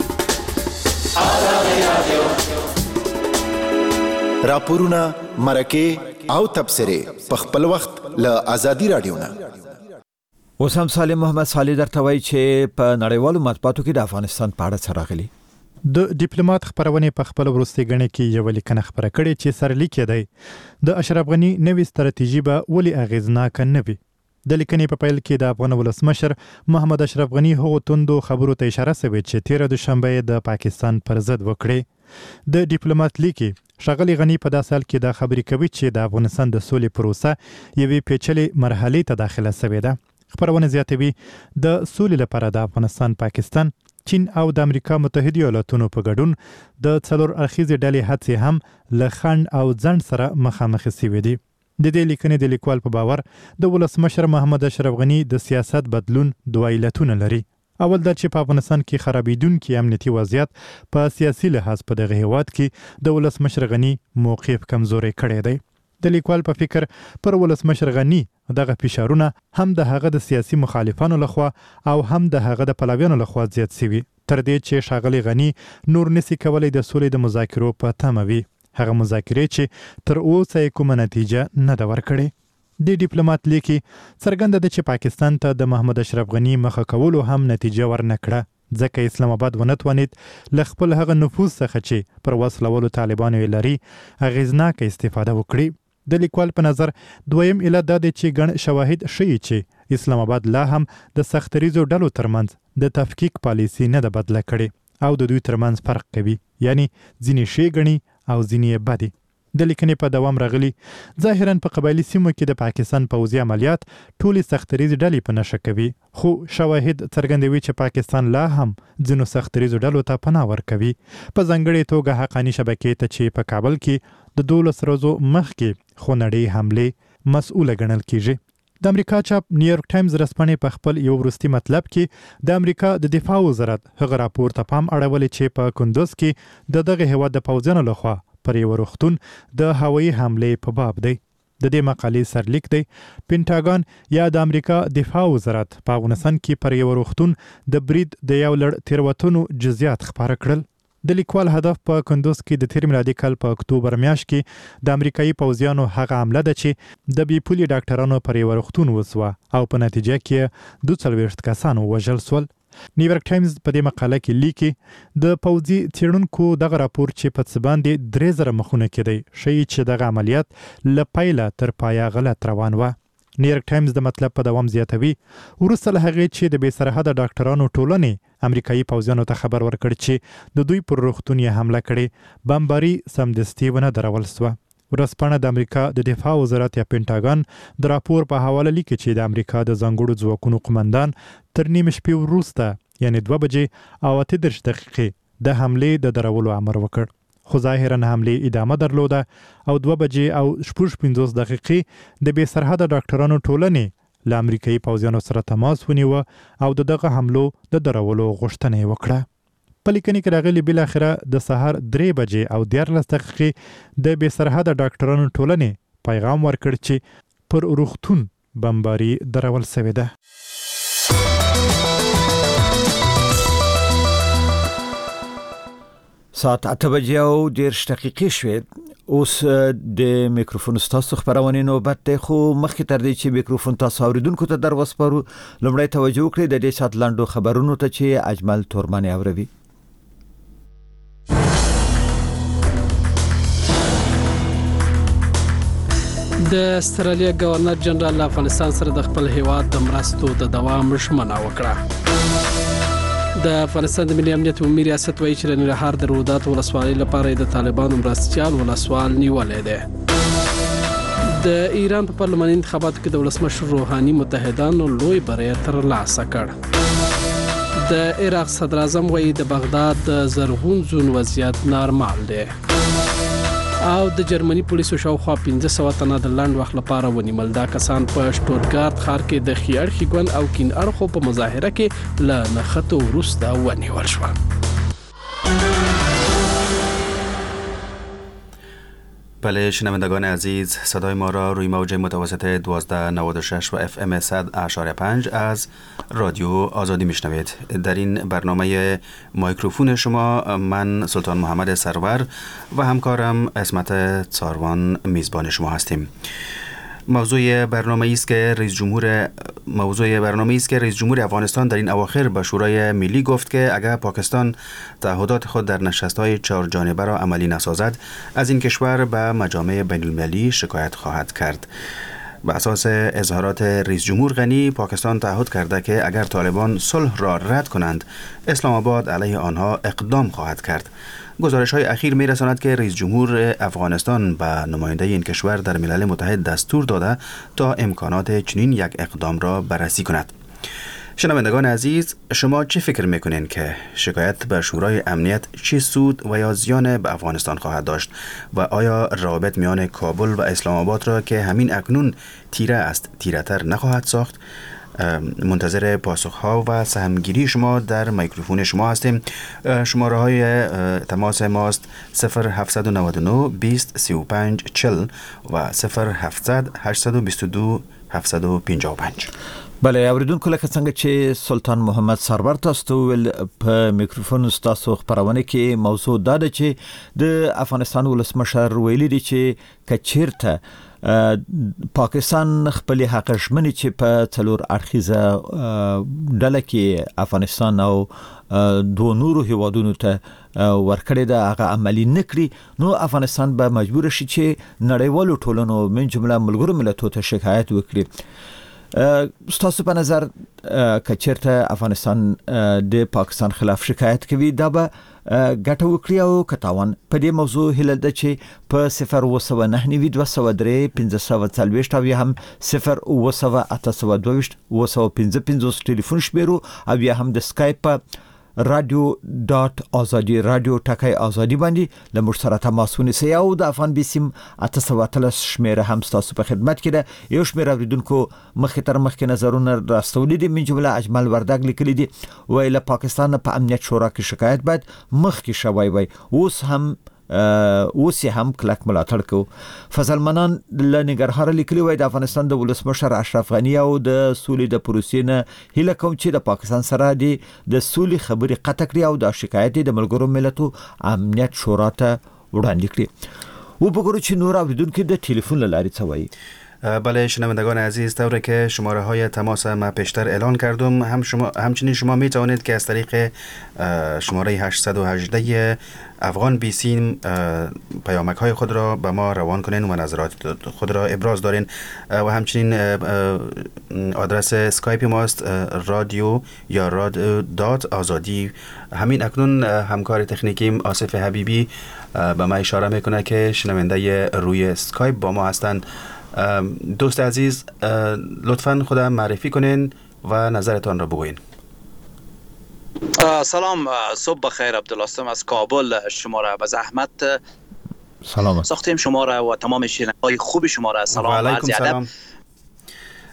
Speaker 19: راپورونه، مرکې او تبصرې په خپل وخت له آزادي رادیو نه.
Speaker 4: اوس هم سالم محمد صالح درته وایي چې په نړیوالو مطبوعاتو کې د افغانستان په اړه څه راغلي.
Speaker 20: د ډیپلوماټ خبرونه په خپل وروستي غنې کې یو لیکنه خبره کړې چې سرلیک دی د اشرف غنی نوې ستراتیژي به ولې اغیزناک نه وي. د لیکنې په پیل کې د افغان ولسمشر محمد اشرف غنی هغو توندو خبرو ته اشاره شوې چې تیر دوشنبه د پاکستان پر ضد وکړي. د ډیپلوماټ لیکي ښاغلي غنی په داسې حال کې دا خبرې کوي چې د افغانستان د سولې پروسه یوې پیچلې مرحلې ته داخله شوې ده. خبرونه زیاتوي د سولې لپاره د افغانستان، پاکستان، چین او د امریکا متحده ایالاتونو په ګډون د څلور اړخیزې ډلې هڅې هم له خنډ او ځنډ سره مخامخ شوې دي. د دې لیکنې د لیکوال په باور د ولسمشر محمد اشرف غنی د سیاست بدلون دوه علتونه لري. اول دا چې په افغانستان کې خرابېدونکي امنیتي وضعیت په سیاسي لحاظ په دغه هیواد کې د ولسمشر غنی موقف کمزوری کړی دی. د لیکوال په فکر پر ولسمشر غنی دغه فشارونه هم د هغه د سیاسي مخالفانو لخوا او هم د هغه د پلویانو لخوا زیات شوي، تر دې چې ښاغلي غنی نور نسی کولی د سولې د مذاکرو په تمه وي، هغه مذاکرې چې تر اوسه یې کومه نتیجه نه ده ورکړې. د ډیپلوماټ لیکي څرګنده ده چې پاکستان ته د محمد اشرف غنی مخه کولو هم نتیجه ورنه کړه، ځکه اسلام آباد ونه توانید له خپل هغه نفوذ څخه چې پر وسلولو طالبانو یې لري اغیزناکه استفاده وکړي. د لیکوال په نظر دویم علت دا دی چې ګڼ شواهد ښیي چې اسلام آباد لا هم د سختریزو ډلو ترمنځ د تفکیک پالیسي نه ده بدله کړې او د دوی ترمنځ فرق کوي، یعنی ځینې ښې ګڼي او ځینې یې بدې. د لیکنې په دوام راغلي ظاهرا په قبایلي سیمو کې د پاکستان پوځي عملیات ټولې سختریزې ډلې په نښه کوي، خو شواهد څرګندوي چې پاکستان لا هم ځینو سختریزو ډلو ته پناه ورکوي، په ځانګړې توګه حقاني شبکې ته چې په کابل کې د دولس ورځو مخکې خونړۍ حملې مسؤله ګڼل کیږي. د امریکا چاپ نیویارک ټایمز رسپانې په خپل یو وروستي مطلب کې د امریکا د دفاع وزارت هغه راپور ته پام اړولی چې په کندوز کې د دغه هیواد د پوځیانو لخوا پر یو روغتون د هوایي حملې په باب دی. د دې مقالې سرلیک دی پینټاګان یا د امریکا دفاع وزارت په افغانستان کې پر یو روغتون د برید د یو لړ تیروتنو جزئیات خپاره کړل. د لیکوال هدف په کندوز کې د تیر میلادي کال په اکتوبر میاشت کې د امریکایي پوځیانو هغه حمله ده چې د بې پولي ډاکټرانو پر یو روغتون وسوه او په نتیجه کې دوه څلوېښت کسان ووژل سول. نیویارک ټایمز په دې مقاله کې لیکي د پوځي څېړونکو دغه راپور چې په څه باندې درې زره مخونه کې دی ښیي چې دغه عملیات له پیله تر پایه غلط روان وه. نیویارک ټایمز د مطلب په دوام زیاتوي وروسته له هغې چې د بې سرحده ډاکټرانو ټولنې امریکایي پوځیانو ته خبر ورکړ چې د دوی پر روغتون یې حمله کړې، بمباري سمدستي ونه درول سوه. ورځپاڼه د امریکا د دفاع وزارت یا پینټاګان د راپور په حواله لیکي چې د امریکا د ځانګړو ځواکونو قمندان تر نیمې شپې وروسته یعنې دوه بجې او اته دېرش دقیقې د حملې د درولو امر وکړ، خو ظاهرا حملې ادامه درلوده او دوه بجې او شپږ پنځوس دقیقې د بې سرحده ډاکټرانو ټولنې له امریکایي پوځیانو سره تماس ونیوه او د دغه حملو د درولو غوښتنه یې وکړه. په لیکنې کې راغلي بالاخره د سهار درې بجې او دیارلس دقیقې د بې سرحده ډاکټرانو ټولنې پیغام ورکړ چې پر روغتون بمباري درول شوې ده.
Speaker 4: ساعت اته بجې او دېرش دقیقې شوې. اوس د میکروفون ستاسو خبرونه نوبت ده، خو مخکې تر دې چې میکروفون تاسو اوریدونکو ته در وسپارو، لومړی توجه وکړئ د دې ساعت لاندو خبرونو ته چې اجمل تورمانی اوروي.
Speaker 5: د استرالیا گورنر جنرال افغانستان سره د خپل هیواد د مرستو د دوام ژمنه وکړه. د افغانستان د ملي امنیت عمومي ریاست وایي چې ننګرهار د رودات ولسوالۍ لپاره د طالبانو مرستيال ولسوال نیولې ده. د ایران په پارلماني انتخاباتو کې د ولسمشر روحاني متحدانو لوی بری ترلاسه کړ. د عراق صدر اعظم وایي د بغداد د زرغون زون وضعیت نارمال دی. او د جرمني پولیسو شاوخوا پنځه سوه تنه د لاند وخت لپاره ونیول. دا کسان په شټوتګارت ښار کې د خي اړخي ګوند او کین اړخو په مظاهره کې له نښتو وروسته ونیول شول.
Speaker 3: بله شنوندگان عزیز، صدای ما را روی موج متوسط دوازده نود و شش و اف ام صد اشاره پنج از رادیو آزادی میشنوید. در این برنامه مایکروفون شما من سلطان محمد سرور و همکارم اسمت څاروان میزبان شما هستیم. موضوع برنامه است که رئیس جمهور موضوع برنامه است که رئیس جمهور افغانستان در این اواخر به شورای ملی گفت که اگر پاکستان تعهدات خود در نشست‌های چهار جانبه را عملی نسازد، از این کشور به مجامع بین المللی شکایت خواهد کرد. بر اساس اظهارات رئیس جمهور غنی، پاکستان تعهد کرده که اگر طالبان صلح را رد کنند، اسلام آباد علیه آنها اقدام خواهد کرد. گزارش های اخیر می رساند که رئیس جمهور افغانستان به نماینده این کشور در ملل متحد دستور داده تا امکانات چنین یک اقدام را بررسی کند. شنوندگان عزیز، شما چه فکر میکنین که شکایت به شورای امنیت چه سود و یا زیان به افغانستان خواهد داشت و آیا روابط میان کابل و اسلام آباد را که همین اکنون تیره است تیره تر نخواهد ساخت؟ منتظر پاسخ ها و سهمگیری شما در میکروفون شما هستیم. شماره های تماس ماست صفر هفت نه نه بیست سی و پنج چل و صفر هفتصد هشتصد و بیست و دو هفتصد و پنجاه و پنج.
Speaker 4: بله اوریدونکو، لکه څنګه چې سلطان محمد سرور تاسو ویل په میکروفون تاسو خبرونه کې موضوع دا ده چې د افغانستان ولسمشر ویلي دی چې کچیرته پاکستان خپل حق ژمنې چې په څلور اړخیزه ډله کې افغانستان او دوه نورو هیوادونو ته ورکړې ده هغه عملی نکړي، نو افغانستان به مجبور شي چې نړیوالو ټولنو من جمله ملګرو ملتونو ته شکایت وکړي. ستاسو په نظر کچیرته افغانستان د پاکستان خلاف شکایت کوي، دا به ګټه وکړي او کتاوان؟ په دې موضوع هیله ده چې په صفر اوه سوه نهه نوي دوه سوه درې پنځه سوه څلوېښت او یا هم صفر اوه سوه اته سوه دوه ویشت اوه سوه پنځه پنځوس ټلیفون شمیرو او یا هم د سکایپ رادیو ډاټ ازادي رادیو ټکای ازادي باندې لمر سره تماس ونیسئ او د افغان بیسیم اته سوه اتلس شمیره هم تاسو په خدمت کې ده. یو شمیر اوریدونکو مخکې تر مخکې نظرونه راستولي دي. من جمله اجمل وردګ لیکلي دي وای له پاکستان په امنیت شورا کې شکایت باید مخکې شوی وای، اوس هم اوس هم کلک ملاتړ کو. فضل منان له ننګرهار لیکلي وای د افغانستان د ولسمشر اشرف غنی او د سولې د پروسې نه هیله کوم چې د پاکستان سره د سولې خبرې قطع کړي او د شکایت د ملګرو ملتونو امنیت شورا ته وړاندې کړي. و بگو چې نور اوریدونکو د ټلیفون له لارې څه وایي.
Speaker 3: بله شنوندگان عزیز، طوری که شماره های تماس ما پیشتر اعلان کردم، هم شما همچنین شما می توانید که از طریق شماره هشتصد و هجده افغان بیسیم پیامک های خود را به ما روان کنین و نظرات خود را ابراز دارین و همچنین آدرس اسکایپ ماست رادیو یا رادیو دات آزادی. همین اکنون همکار تکنیکیم آصف حبیبی به ما اشاره میکنه که شنونده روی اسکایپ با ما هستند. دوست عزیز، لطفاً خود معرفی کنین و نظرتان را بگوین.
Speaker 21: سلام، صبح بخیر. عبدالله هستم از کابل. شما را به زحمت
Speaker 4: سلام
Speaker 21: ساختیم، شما را و تمام شنوندگان خوب شما را سلام و عرض ادب.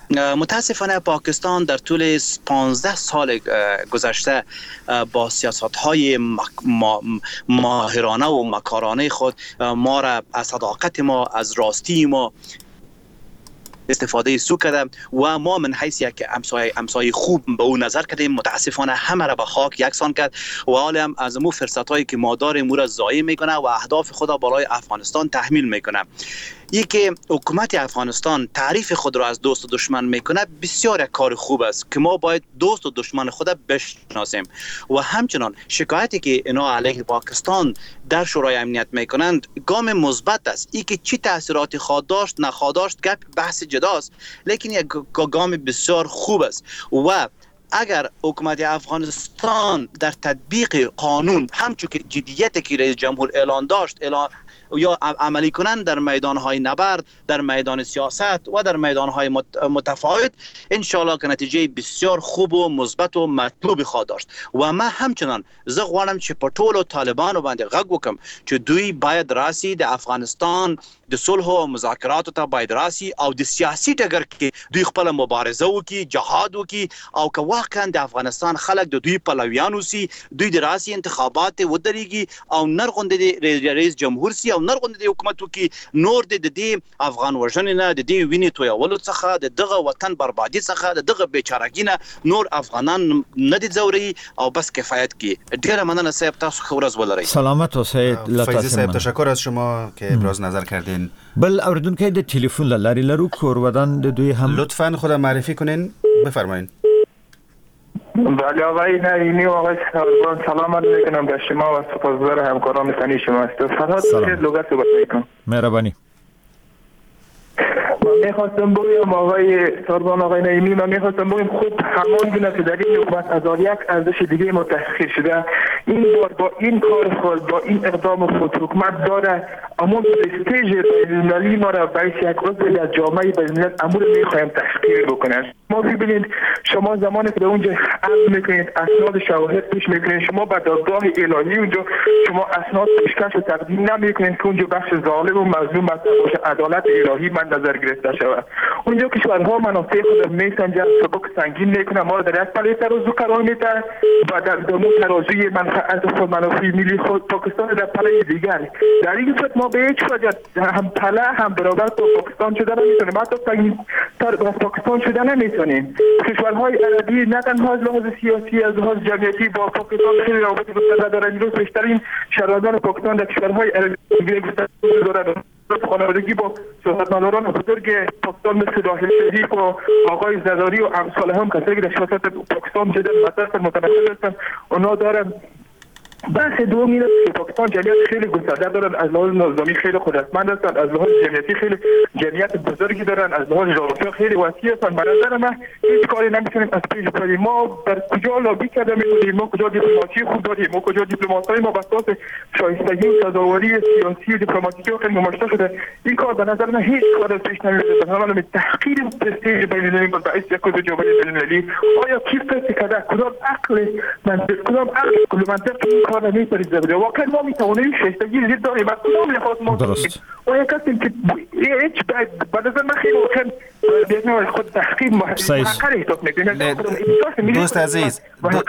Speaker 21: متاسفانه پاکستان در طول پانزده سال گذشته با سیاست‌های ماهرانه و مکارانه خود ما را از صداقت ما، از راستی ما استفاده سو کرده و ما من حیث یک امسای امسای خوب به او نظر کردیم. متاسفانه همه را به خاک یکسان کرد و حالا هم از مو فرصتایی که ما داریم او را ضایع میکنه و اهداف خود بالای افغانستان تحمیل میکنه. یکی حکومت افغانستان تعریف خود را از دوست و دشمن میکنه بسیار کار خوب است که ما باید دوست و دشمن خود بشناسیم و همچنان شکایتی که اینا علیه پاکستان در شورای امنیت میکنند گام مثبت است. ای که چی تاثیراتی خواهد داشت نخواهد داشت گپ بحث جداست، لیکن یک گام بسیار خوب است و اگر حکومت افغانستان در تطبیق قانون همچون که جدیتی که رئیس جمهور اعلان داشت اعلان یا عملی کنند در میدانهای نبرد، در میدان سیاست و در میدانهای متفاوت، انشالله که نتیجه بسیار خوب و مثبت و مطلوب خواهد داشت. و ما همچنان زه غواړم چې په ټولو طالبانو باندې غږ وکم چې دوی باید راسي د افغانستان د صلح او مذاکراتو ته باید راسي او د سیاسي ټګر کې دوی خپل مبارزه وکي، جهاد وکي او که واقعا د افغانستان خلک د دوی پلویان وسی، دوی د راسي انتخابات ودرېږي او نرغوندې د رئیس جمهور سي او نرغوندې د حکومت وکي، نور د دې افغان وژنې نه، د دې وینې تویولو څخه، د دغه وطن بربادي څخه، د دغه بیچارهګي نه نور افغانان نه دي ځوري او بس کفایت کی. ډیره مننه صاحب، تاسو ښه ورځ ولرئ.
Speaker 4: سلامت اوسئ.
Speaker 3: فیضی صاحب تشکر از شما که ابراز نظر کردین.
Speaker 4: بل اوریدونکو د ټلیفون لاري لرو کورودان د دوی هم
Speaker 3: لطفاً خود معرفی کنین، بفرمایید.
Speaker 1: بله آقای نعیمی و آقای سربان سلام عرض میکنم به شما و سپاسگزار همکاران ثانی شما است. فرهاد خیلی لغت صحبت میکنم.
Speaker 4: مهربانی.
Speaker 1: من میخواستم بگویم آقای سربان آقای نعیمی، من میخواستم بگویم خوب همان گونه که در این حکومت از یک ارزش دیگه متأخر شده، این بار با این کار خود، با این اقدام خود حکومت داره امون پرستیژ بین‌المللی ما را باعث یک عضو از جامعه بین‌الملل امور میخوایم تحقیر بکنه. ما ببینید شما زمانی که به اونجا عرض میکنید اسناد شواهد پیش میکنید، شما به دادگاه الهی اونجا شما اسناد پیشکش و تقدیم نمیکنید که اونجا بخش ظالم و مظلوم باشه، عدالت الهی من نظر گرفته شود. اونجا کشورها منافع خود میسنجن، سبک سنگین میکنه، ما را در یک پله ترازو قرار میده و در دمو ترازوی منفعت خود منافع ملی خود پاکستان در پله دیگر. در این صورت ما به هیچ وجه هم پله هم برابر با پاکستان شده نمیتونیم، حتی تر با پاکستان شده نمیتونیم. کشورهای عربی نه تنها از لحاظ سیاسی، از لحاظ جمعیتی با پاکستان خیلی رابطه گسترده دارند. امروز بیشترین شهروندان پاکستان در کشورهای عربی گسترده دارند. خانوادگی با سیاستمداران بزرگ پاکستان مثل راحل شریف و آقای زرداری و امثال هم کسایی که در سیاست پاکستان جدا مطرح متمثل هستند، اونا دارن. بحث دوم این است که پاکستان جمعیت خیلی گسترده دارن، از لحاظ نظامی خیلی قدرتمند هستند، از لحاظ جمعیتی خیلی جمعیت بزرگی دارن، از لحاظ جغرافیا خیلی وسیع هستند. به نظر من هیچ کاری نمیتونیم از پیش بریم. ما در کجا لابی کرده میکنیم، ما کجا دیپلماسی خوب داریم، ما کجا دیپلماسای ما بساط شایستگی و سزاواری سیاسی و دیپلماتیکی خیلی نمایشته شده. این کار به نظر من هیچ کار از پیش نمیره. به نظر من تحقیر پرستیژ بین‌المللی باعث یک عضو جامعه بین‌المللی. آیا کی فکر کرده کدام عقل من کدام عقل کل منطق این کار نمی‌کنه؟ واقعا ما میتوانیم شایستگی زیر داریم از کدام لحاظ ما درست و یک کسی که هیچ به نظر من خیلی واقعا بیان خود تحقیق محقر احساس میکنیم.
Speaker 3: دوست عزیز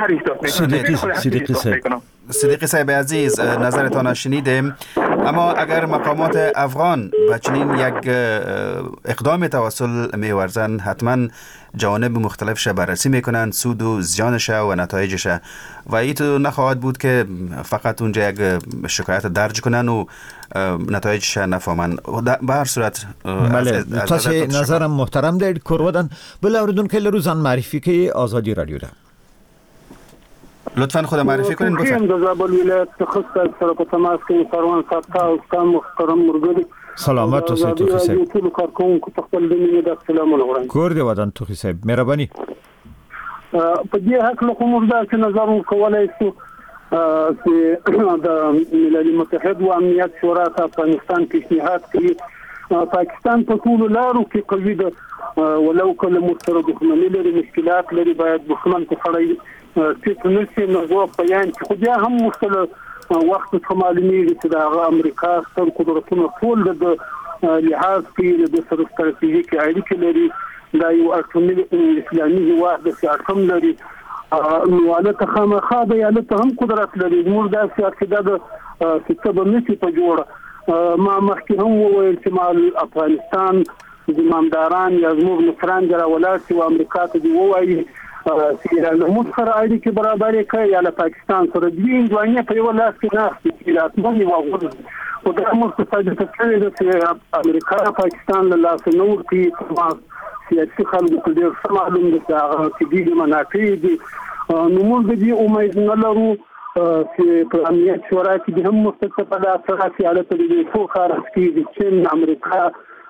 Speaker 3: صدیقی صاحب عزیز، نظرتان شنیدیم، اما اگر مقامات افغان به چنین یک اقدام توسل می‌ورزند حتما جوانب مختلفش بررسی میکنند، سود و زیانش و نتایجش، و این تو نخواهد بود که فقط اونجا یک شکایت درج کنن و نتایجش نفهمن. به هر صورت
Speaker 4: بله، تاسو نظرم محترم دی کورودان. بل اوریدونکو لرو ځان معرفي کوي آزادی رادیو ده.
Speaker 3: لطفاً خود معرفی کنین.
Speaker 14: بفرمایید. د زابل ولایت څخه سره په تماس کې سروان ساته او ستاسو محترم مرګدي.
Speaker 4: سلامت اوسئ توخی صاحب.
Speaker 14: ټول کارکونکو ته خپل د مینې د سلام علیکم.
Speaker 4: کور دی ودان توخی صاحب، مهرباني.
Speaker 14: په دې حق له کوم ځای چې نظر وکولای شو چې د ملل متحد و امنیت شورا ته افغانستان پیشنهاد کوي پاکستان په ټول لارو کې قوي ده، ولو کله مسترد دښمنۍ لري، مشکلات لري، باید دښمن ته خړای چې نشي نو بیان چې خو بیا هم مختلف وخت څخه معلومیږي چې د امریکا ستر قدرتونو ټول د لحاظ کې د سره ستراتیژیک اړیکې لري دا یو اټومي اسلامي هیواد د اټوم لري نو البته خامخا د یالته هم قدرت لري موږ دا سیاست د څه به نشي په جوړه ما مخکې هم وویل چې مال افغانستان د امامداران یا زموږ مصران جره ولایت او امریکا ته دی وایي چې له موږ سره اړیکې برابرې کوي یا له پاکستان سره دوی هندوانې په یو لاس کې ناستې چې راتلونکي واغوځي خو دا موږ ته ثابته کړې ده چې امریکا پاکستان له لاسه نه ورکوي سیاسي خلکو ته ډېر ښه معلوم دي چې هغه طبي منافع دي نو موږ د دې امید نه لرو چې په امنیت شورا کې هم مستقبل اثرات یې البته د ټول خارج کې د چین امریکا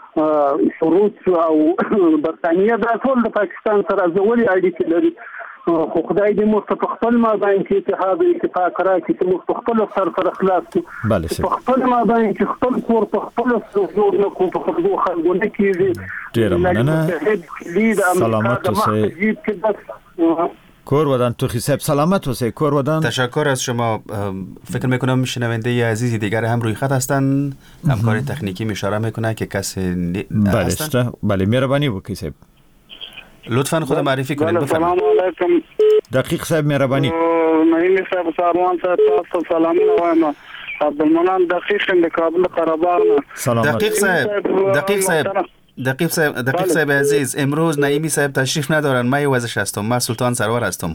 Speaker 14: روس او برتانیه دا ټول د پاکستان سره ځولې اړیکې لري خو خدای دې موږ په خپل مابین کې اتحاد او اتفاق راکړي چې موږ په خپل سر سره خلاص کړو په خپل مابین کې خپل کور په خپل جوړ نه کوو په خپل خلکو نه کېږي
Speaker 4: ډېره مننه سلامت اوسئ کور ودان توخی صاحب سلامت اوسئ کور ودان.
Speaker 3: تشکر از شما. فکر میکنم شنونده عزیزی دیگر هم روی خط هستند. همکار تکنیکی اشاره میکنه که کسی
Speaker 4: هستند. بله مهربانی وکړئ صاحب.
Speaker 3: لطفاً خود معرفی کنید.
Speaker 2: سلام علیکم.
Speaker 4: دقیق صاحب مهربانی.
Speaker 2: نعیم صاحب ساروان صاحب تاسو سلامونه وایم. عبدالمنان دقیق د کابل قره‌بار.
Speaker 3: سلام. دقیق صاحب. دقیق صاحب. دقیق صاحب دقیق صاحب عزیز امروز نعیمی صاحب تشریف ندارن. من وزش هستم. من سلطان سرور هستم.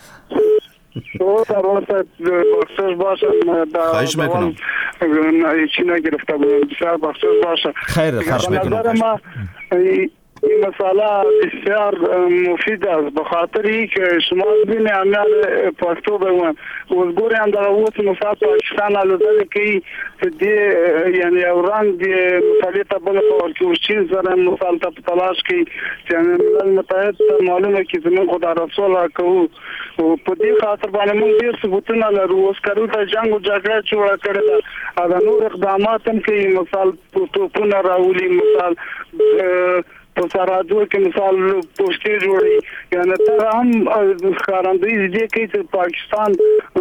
Speaker 2: تو سرور صاحب بخشش باشه.
Speaker 3: خواهش میکنم.
Speaker 2: چی نگرفته بودم. بسیار بخشش باشه.
Speaker 3: خیر خواهش میکنم.
Speaker 2: این مسئله بسیار مفید است به خاطر اینکه شما ببینید امیال پاستو بگویم وزگوری هم در اوت مثال پاکستان علوزه که دی یعنی اوران دی مثالی تبال خور که چین زرن مثال تب تلاش که یعنی ملل متحد معلومه که زمین خدا رسول که و په دې خاطر باندې موږ ډیر ثبوتونه لرو اوس کارو ته جنگ او جګړه جوړه کړې ده دا نور اقدامات هم کوي مثال توپونه راولي مثال په سرحدو کې مثال پوسټې جوړي یعنی تر هم خارندوی دي چې پاکستان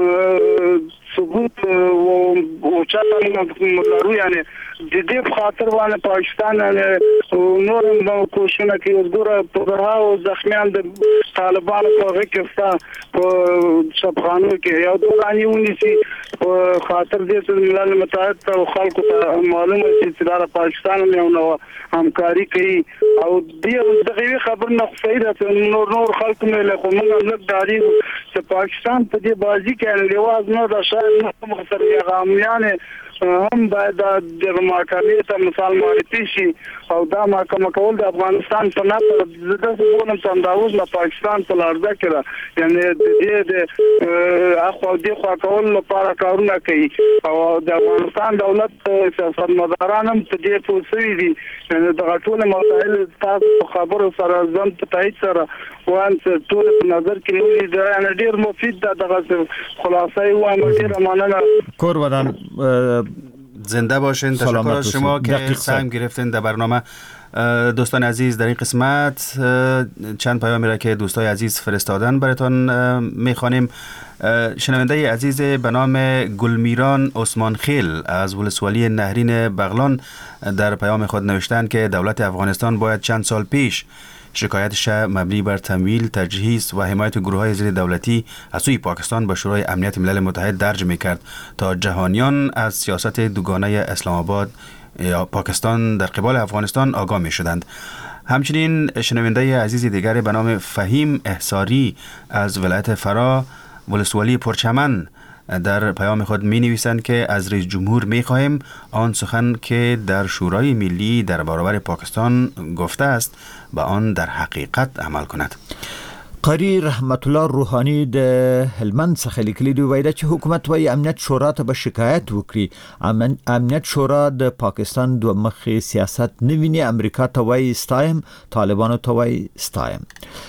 Speaker 2: ثبوت او چاته مطلب یعنی د دې په خاطر باندې پاکستان نور نو کوشونه کوي وګوره په غرا او زخمیان د طالبانو په غکستا په شبخانو کې یو دوراني ونیسي په خاطر دې چې ملل متحد او خلکو ته معلومه چې د پاکستان یو نو همکاري کوي او دې دغه خبر نه فائدہ نور نور خلک مې له کومه نه داري چې پاکستان په دې بازی کې لواز نه د شاید نه مخسر غامیان هم باید د محکمې ته مثال معرفي شي او دا محکمه کول د افغانستان په نه د دغه څنداوز له پاکستان په لارځه کې یعنی د دې د اخو د خو کول لپاره کارونه کوي او د افغانستان دولت سیاستمداران هم په دې پوسوي دي یعنی د ټول مسایل تاسو خبرو سره ځم په تایید سره وان ټول په نظر کې نیولې ده یعنی ډیر مفید ده دغه خلاصې وایم ډیر مننه.
Speaker 4: کور ودان
Speaker 3: زنده باشین. تشکر از شما که سهم گرفتین در برنامه. دوستان عزیز در این قسمت چند پیامی را که دوستای عزیز فرستادن براتون میخوانیم. شنونده عزیز به نام گلمیران عثمان خیل از ولسوالی نهرین بغلان در پیام خود نوشتند که دولت افغانستان باید چند سال پیش شکایتش مبنی بر تمویل، تجهیز و حمایت گروه‌های ضد دولتی از سوی پاکستان به شورای امنیت ملل متحد درج می‌کرد تا جهانیان از سیاست دوگانه اسلام آباد یا پاکستان در قبال افغانستان آگاه می‌شدند. همچنین شنونده عزیز دیگر به نام فهیم احصاری از ولایت فرا ولسوالی پرچمن در پیام خود می نویسند که از رئیس جمهور می خواهیم آن سخن که در شورای ملی در برابر پاکستان گفته است به آن در حقیقت عمل کند.
Speaker 4: قاری رحمت الله روحانی د هلمند څخه لیکلي دی وایي چې حکومت وايي امنیت شورا ته به شکایت وکړي. امنیت شورا د پاکستان دوه مخې سیاست نه ویني. امریکا ته وايي ستایم، طالبانو ته وايي ستایم.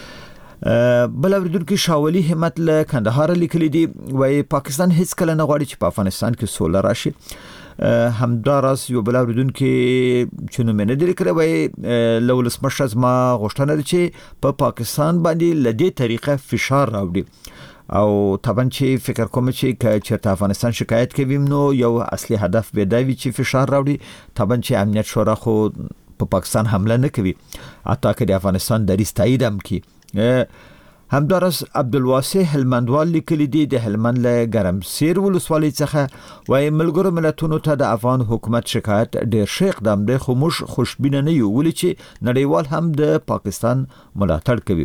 Speaker 4: بل اوریدونکو شاولی همت له کندهار لیکلی دی وای پاکستان هیڅ کله نه غواړي چې په افغانستان کې سوله راشي. همداراز یو بل اوریدونکو چې نو منه دی کړی وای لولس مشز ما غوښتنه لري چې په پاکستان باندې لدې طریقه فشار راوړي او طبعا چې فکر کوم چې چېرته افغانستان شکایت کوي نو یو اصلي هدف به دا وي چې فشار راوړي. طبعا چې امنیت شورا خو په پاکستان حمله نه کوي حتی که د افغانستان دریځ تایید هم کړي. همدارس عبدالواسع هلمندوال لیکلي دي د هلمند له ګرمسیر ولسوالۍ څخه وايي ملګرو ملتونو ته د افغان حکومت شکایت ډېر ښه اقدام دی خو موږ خوشبینه نه یو ولې چې نړیوال هم د پاکستان ملاتړ کوي.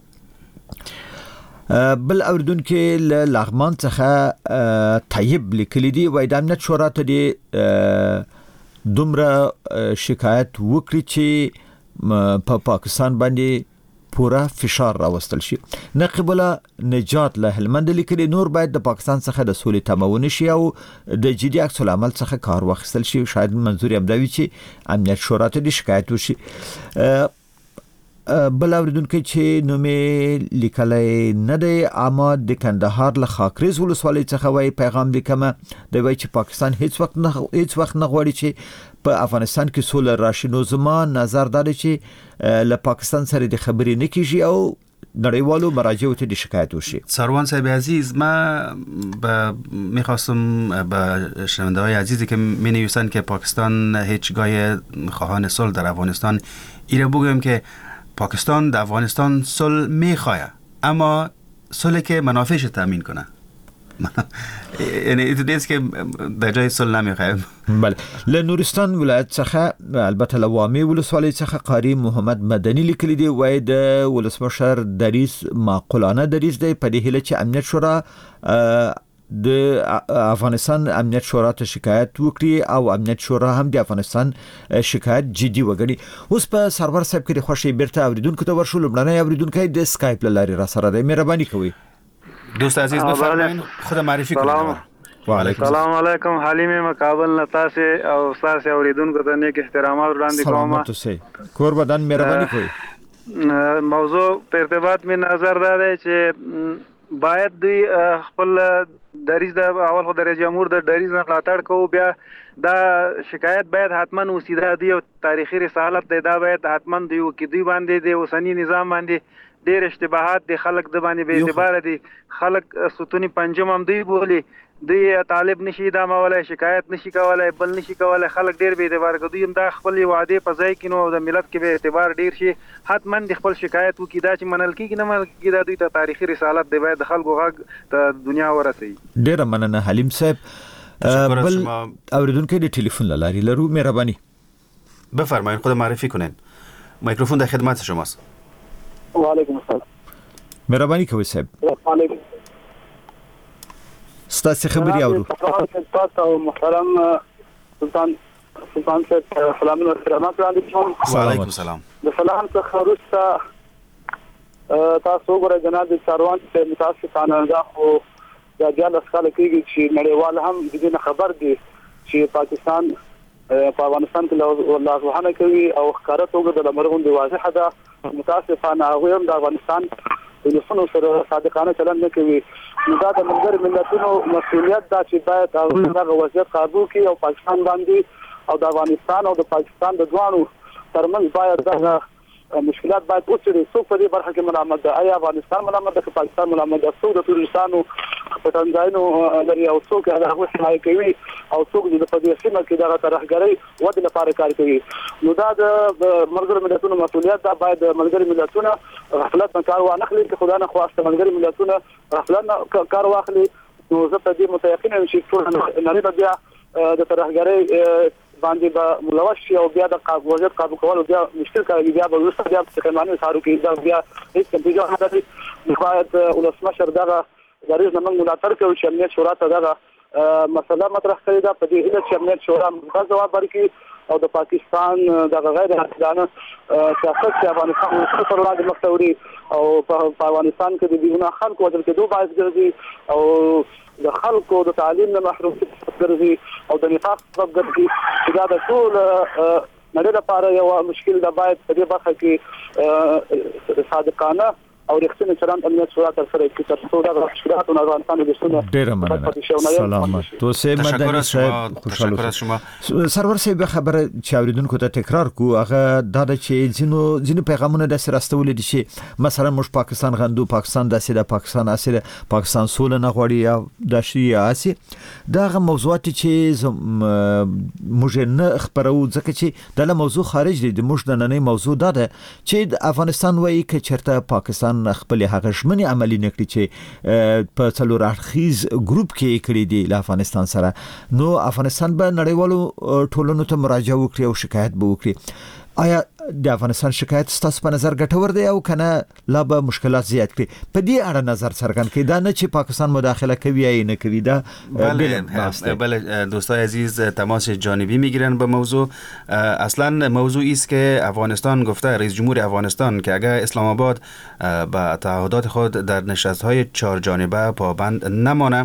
Speaker 4: بل اوریدونکو له لغمان څخه طیب لیکلي دي وايي د امنیت شورا ته دي دومره شکایت وکړي چې په پاکستان باندې پورا فشار راوستل شي. نقیب الله نجات له هلمند لیکلي نور باید د پاکستان څخه د سولې تمون شي او د جدي عکس العمل څخه کار واخیستل شي. شاید منظور هم دا وي چې امنیت شورا ته د شکایت وشي. بل اوریدونکو چې نومې لیکلای نه دی اما د کندهار له خاکریز ولسوالۍ څخه وايي پیغام لیکمه د وای چې پاکستان هیڅ وخت نه هیڅ وخت نه غواړي چې په افغانستان کې سوله راشي. نو زما نظر دا دی چې له پاکستان سره د خبرې نه کیږي او نړیوالو مراجعو ته د شکایت وشي.
Speaker 3: سروان صاحب عزیز ما به میخواستم به شنونده‌های عزیزی که مینویسن که پاکستان هیچگاه خواهان صلح در افغانستان ایره بگویم که پاکستان در افغانستان صلح میخواه اما صلح که منافعش تامین کنه یعنی این نیست که در جای صلح نمیخواه.
Speaker 4: بله له نورستان ولایت څخه البته لوامي ولسوالۍ څخه قاری محمد مدني لیکلي دی وای د ولسمشر دریس معقولانه دریس دی په دې هله چې امنیت شورا د افغانستان امنیت شورا ته شکایت وکړي او امنیت شورا هم د افغانستان شکایت جدي وګڼي. اوس په سرور صاحب کې خوشي بیرته اوریدونکو ته ورشو. لمړنۍ اوریدونکو د اسکایپ لاري را سره دی. مهرباني کوئ
Speaker 3: دوست عزیز بفرمایید خود معرفی کنید.
Speaker 6: و علیکم السلام علیکم حلیم مقابل نتاسه او استاد اوریدونکو ته نیک احترامات وړاندې کوم.
Speaker 4: سلامت اوسئ کور بدن مهرباني کوئ.
Speaker 6: موضوع په ارتباط می نظر دا دی چې باید دی خپل دریز د اول خو د رئیس جمهور د دریز نه ملاتړ کوو. بیا دا شکایت باید حتما وسیده دی او تاریخي رسالت دی دا باید حتما دی او کدی باندې دی اوسنی نظام باندې ډېر اشتباهات دي خلک د باندې به اعتبار دي خلک ستونی پنجم هم دی بولی دی طالب نشي دا مولای شکایت نشي کولای بل نشي کولای خلک ډېر به اعتبار کوي هم دا خپل وعده په ځای کې نو د ملت کې به اعتبار ډېر شي حتما د خپل شکایت وکړي دا چې منل کېږي نه منل کېږي دا دوی ته تاریخي رسالت دی باید د خلکو غږ ته دنیا ورسوي.
Speaker 4: ډېر مننه حلیم صاحب. بل اوریدونکو د ټلیفون لاري لرو مهرباني
Speaker 3: بفرمایید خود معرفی کنین. میکروفون در خدمت شماست.
Speaker 6: و علیکم السلام.
Speaker 4: مهرباني کوئ صاحب. ستاسو خبري اورو.
Speaker 6: تاسو محترم سلطان سلطان صاحب سلام علیکم
Speaker 3: و علیکم السلام.
Speaker 6: د سلام څخه وروسته تاسو ګره جناب سروان ته متاسفانه دا خو د جال اسکاله کېږي چې نړیوال هم د دې خبر دي چې پاکستان په افغانستان کې والله وحنه کوي او ښکارا توګه د لمرغون دی واضحه ده. متاسفانه هغه هم د افغانستان د نسونو سره صادقانه چلند نه کوي. نو دا د ملګر ملتونو مسؤلیت دا چې باید هغه دغه وضعیت قابو کړي او پاکستان باندې او د افغانستان او د پاکستان د دوانو ترمنځ باید دغه مشکلات باید وڅېړي. څوک په دې برخه کې ملامت ده؟ آیا افغانستان ملامت ده که پاکستان ملامت ده؟ څوک د ټوریستانو په تنظیمونو لري او څوک هغه حمایت کوي او څوک د په دې سیمه کې دغه ترهګرۍ ودې لپاره کار کوي؟ نو دا د ملګرو ملتونو مسؤلیت ده. باید ملګري ملتونه غفلت نه کار وانخلي که خدای نه خواسته ملګري ملتونه غفلت نه کار واخلي نو زه په دې متيقن یم چې ټول نړۍ بیا د ترهګرۍ باندې به ملوث شي او بیا د وضعیت قابو کول بیا مشکل کوي. بیا به وروسته بیا په قانوني سارو کې دا بیا هیڅ نتیجه نه لري. باید ولسمشر دغه دریز نه موږ ملاتړ کوو چې امنیت شورا ته دغه مسله مطرح کړې ده په دې هیله چې امنیت شورا مثبت ځواب ورکړي او د پاکستان دغه غیر عادلانه سیاست چې افغانستان پر وړاندې مخ ته وړي او په افغانستان کې د بیرونه خلکو وژل کېدو باعث ګرځي او د خلکو د تعلیم نه محروم ګرځي او د نفاق سبب ګرځي چې دا د ټول نړۍ لپاره یو مشکل ده. باید په دې برخه کې صادقانه او رښتینی چلند امنیت شورا تر سره کوي تر څو دا مشکلات او افغانستان د ستونزو
Speaker 4: ډیر مننه سلامت تو سه مدني صاحب خوشاله شما سرور صاحب خبره چې اوریدونکو ته تکرار کو هغه دا چې ځینو ځینو پیغامونه د سره استول دي چې مثلا موږ پاکستان غندو پاکستان د سیده پاکستان اصله پاکستان سول نه غوړي یا د شي اسی دا موضوعات چې موږ نه خبرو ځکه چې د موضوع خارج دي د موږ د نننۍ موضوع دا ده چې د افغانستان وایي چې چرته پاکستان خپل هغه ژمنې عملی نکړي چې په څلور اړخیز ګروپ کې کړی دی له افغانستان سره نو افغانستان به نړیوالو ټولنو ته مراجعه وکړي او شکایت به وکړي آیا د افغانستان شکایت ستاسو په نظر ګټور دی او کنه لا به مشکلات زیات کړي په دې اړه نظر څرګند کړي دا نه چې پاکستان مداخله کوي یا نه کوي دا
Speaker 3: بله بله دوستای عزیز تماس جانبی میگیرن به موضوع اصلا موضوعی است که افغانستان گفته رئیس جمهور افغانستان که اگر اسلام آباد به تعهدات خود در نشست‌های چهار جانبه پابند نمانه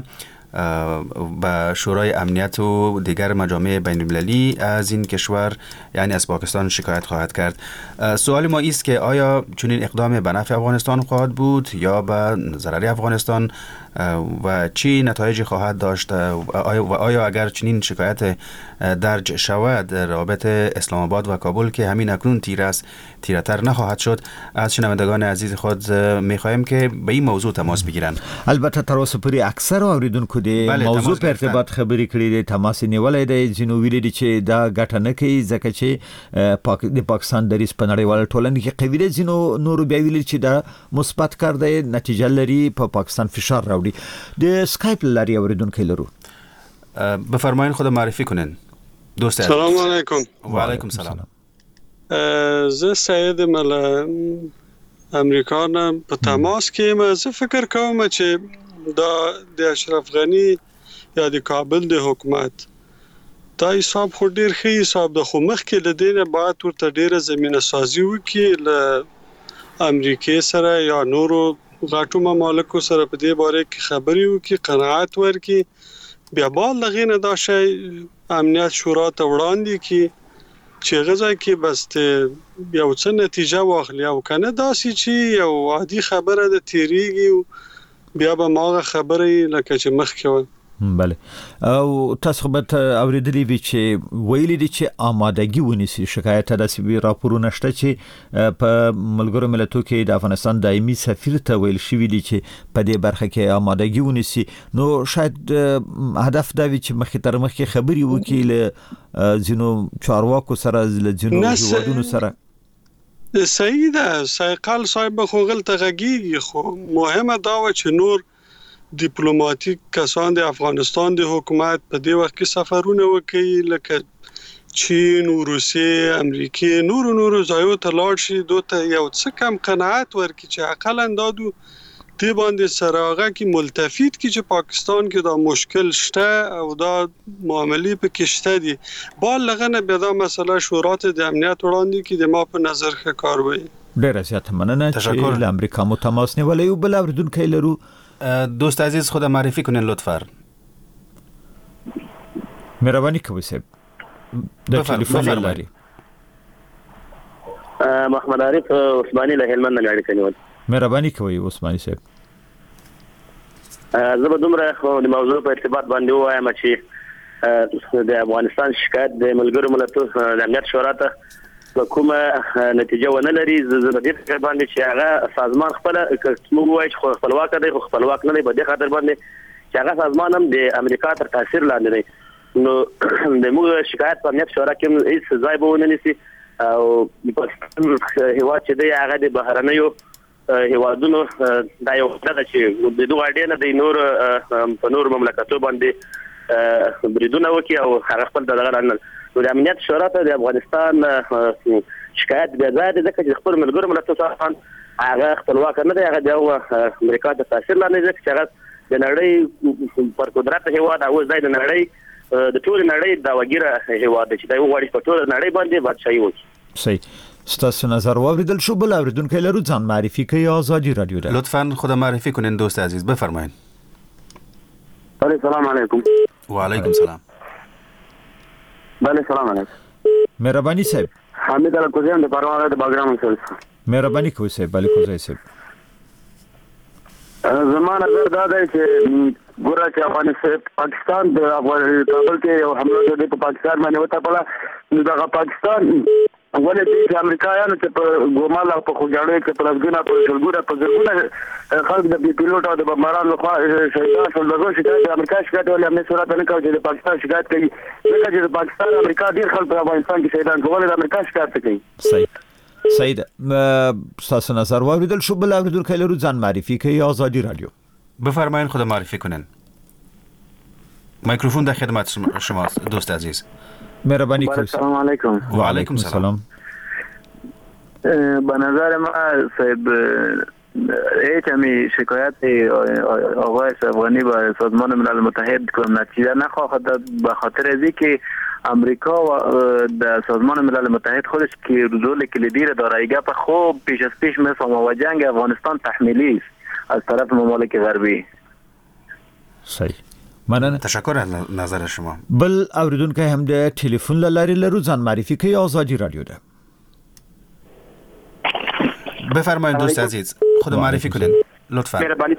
Speaker 3: با شورای امنیت و دیگر مجامع بین المللی از این کشور یعنی از پاکستان شکایت خواهد کرد. سوال ما است که آیا چنین اقدام به نفع افغانستان خواهد بود یا به ضرر افغانستان و چی نتایجی خواهد داشت و آیا اگر چنین شکایت درج شود رابط اسلام آباد و کابل که همین اکنون تیر است تیرتر نخواهد شد؟ از شنوندگان عزیز خود میخواهیم که به این موضوع تماس بگیرن.
Speaker 4: البته تر اوسه پورې اکثر اوریدونکو د موضوع په ارتباط خبرې کړې دي تماس نیولای دی ځینو ویلي دي چې دا ګټه نه کوي ځکه چې د پاکستان دریځ په نړیواله ټولنه کې قوي دي ځینو نور بیا ویلي چې دا مثبت کار دی نتیجه لري په پاکستان فشار راوړي. د سکایپ لري اوریدونکو لرو
Speaker 3: بفرمایید خود معرفی کنین دوست
Speaker 9: سلام علیکم.
Speaker 3: و علیکم سلام.
Speaker 9: زه سید مل امریکا نه په تماس کې ما زه فکر کوم چې دا د اشرف غنی یا د کابل د حکومت دا حساب خو ډیر ښه حساب د خو مخ کې لدینه باید ورته ډیره زمينه سازي وکړي ل امریکای سره یا نورو غاټو ممالکو سره په دې باره کې خبري وکړي قناعت ورکړي بیا بال لغینه دا شی امنیت شورا ته وړاندې کی چې غزا کې بس ته یو څه نتیجه واخلي او کنه داسې چې یو عادي خبره ده تیریږي بیا به ماغه خبرې لکه چې مخکې و.
Speaker 4: بله او تاسو به اوریدلی وی چې ویلي دي چې آمادګي ونیسي شکایت د سیبي راپورونه شته چې په ملګرو ملتونو کې د افغانستان دایمي سفیر ته ویل شوی دي چې په دې برخه کې آمادګي ونیسي نو شاید هدف دا وي چې مخې تر مخکې خبري وکړي له ځینو چارواکو سره له ځینو هیوادونو سره.
Speaker 9: صحیح ده سایقال صاحب خو غلطه غږیږي خو مهمه دا و چې نور دیپلوماټیک کسان د افغانستان د حکومت په دې وخت کې سفرونه وکړي لکه چین او روسیه امریکا نور نور ځایو ته لاړ شي دوته یو څه کم قناعت ورکړي چې عقل اندادو دی باندې سراغه کې ملتفت کې چې پاکستان کې دا مشکل شته او دا معاملې په کې شته دي بال لغنه به دا مسله شورا ته د امنیت وړاندې کې د ما په نظر ښه کار وي.
Speaker 4: ډیره زیاته مننه چې له امریکا مو تماس نیولې او بل اوریدونکو لرو.
Speaker 3: دوست عزیز خود معرفی کنین لطفا.
Speaker 4: مهربانی کوئ صاحب د ټلیفون لاري.
Speaker 22: محمد عارف عثماني له هلمند نه اړیکه نیول.
Speaker 4: مهربانی کوئ عثماني صاحب.
Speaker 22: زه به دومره خو د موضوع په ارتباط باندې وایم چې د افغانستان شکایت د ملګرو ملتونو د امنیت شورا ته کومه نتیجه ونه لري زه د دې فکر باندې چې هغه سازمان خپل موږ وایو چې خپلواک دی خو خپلواک نه دی په دې خاطر باندې چې هغه سازمان هم د امریکا تر تاثیر لاندې دی نو د موږ شکایت په امنیت شورا کې هیڅ ځای به ونه نیسي او هیواد چې دی هغه د بهرنیو هیوادونو دا یو څه چې د دوه اړین د نور په نور مملکتونو باندې بریدونه وکي او هغه خپل دغه نو د امنیت شورا ته د افغانستان شکایت بیا ځای ځکه چې خپل ملګرو ملتونو سره هغه خپلواک نه دی هغه د امریکا د تاثیر لاندې ځکه چې هغه د نړۍ پر قدرت هیواد او ځای د نړۍ د ټول نړۍ دا وګړه هیواد چې دا وګړي په ټول نړۍ باندې بادشاہي وکړي.
Speaker 4: صحیح ستاسو نظر واوریدل شو بل اوریدونکو لرو ځان معرفي کوي آزادی رادیو ده.
Speaker 3: لطفاً خود معرفی کنین دوست عزیز بفرمایید.
Speaker 22: سلام علیکم.
Speaker 3: و علیکم سلام.
Speaker 22: بله سلام علیکم.
Speaker 4: مهربانی صاحب.
Speaker 22: حمید الکوزیان د پروانه د باګرام سره.
Speaker 4: مهربانی کوئ صاحب بله کوزای صاحب.
Speaker 22: زمانه نظر دا دی چې ګوره چې افغانستان پاکستان د کابل کې یو حمله د پاکستان باندې وته نو دغه پاکستان ولې د امریکایانو چې په ګومال او په خوګاړو کې په لږونه په شلګونه په زرګونه خلک د پیلوټ او د بمبارانو لخوا شهیدان شول. دغه شکایت د امریکا شکایت ولې امنیت صورت نه کوي چې د پاکستان شکایت کوي ځکه چې د پاکستان امریکا ډیر خلک په افغانستان کې شهیدان کول د امریکا شکایت کوي.
Speaker 4: صحیح سید تاسو نظر واردل شو بل اردو کلو زن معرفی که آزادی رادیو.
Speaker 3: بفرمایید خود معرفی کنن. میکروفون در خدمت شماست دوست عزیز.
Speaker 22: مهربانی کنید. سلام علیکم.
Speaker 3: و علیکم سلام.
Speaker 22: به نظر ما صاحب هیچ همی شکایت آقای افغانی با سازمان ملل متحد کنم نتیجه نخواهد داد به خاطر از اینکه امریکا و در سازمان ملل متحد خودش که رول کلیدی را داره ایگه په خوب پیش از پیش میفهمه و جنگ افغانستان تحمیلی است از طرف ممالک غربی.
Speaker 4: صحیح. مننه.
Speaker 3: تشکر از نظر شما.
Speaker 4: بل اوریدونکو هم د ټلیفون لاري لرو ځان معرفي کوي آزادی رادیو ده.
Speaker 3: بفرمایید دوست عزیز خود معرفی کنین لطفا.
Speaker 7: مهرباني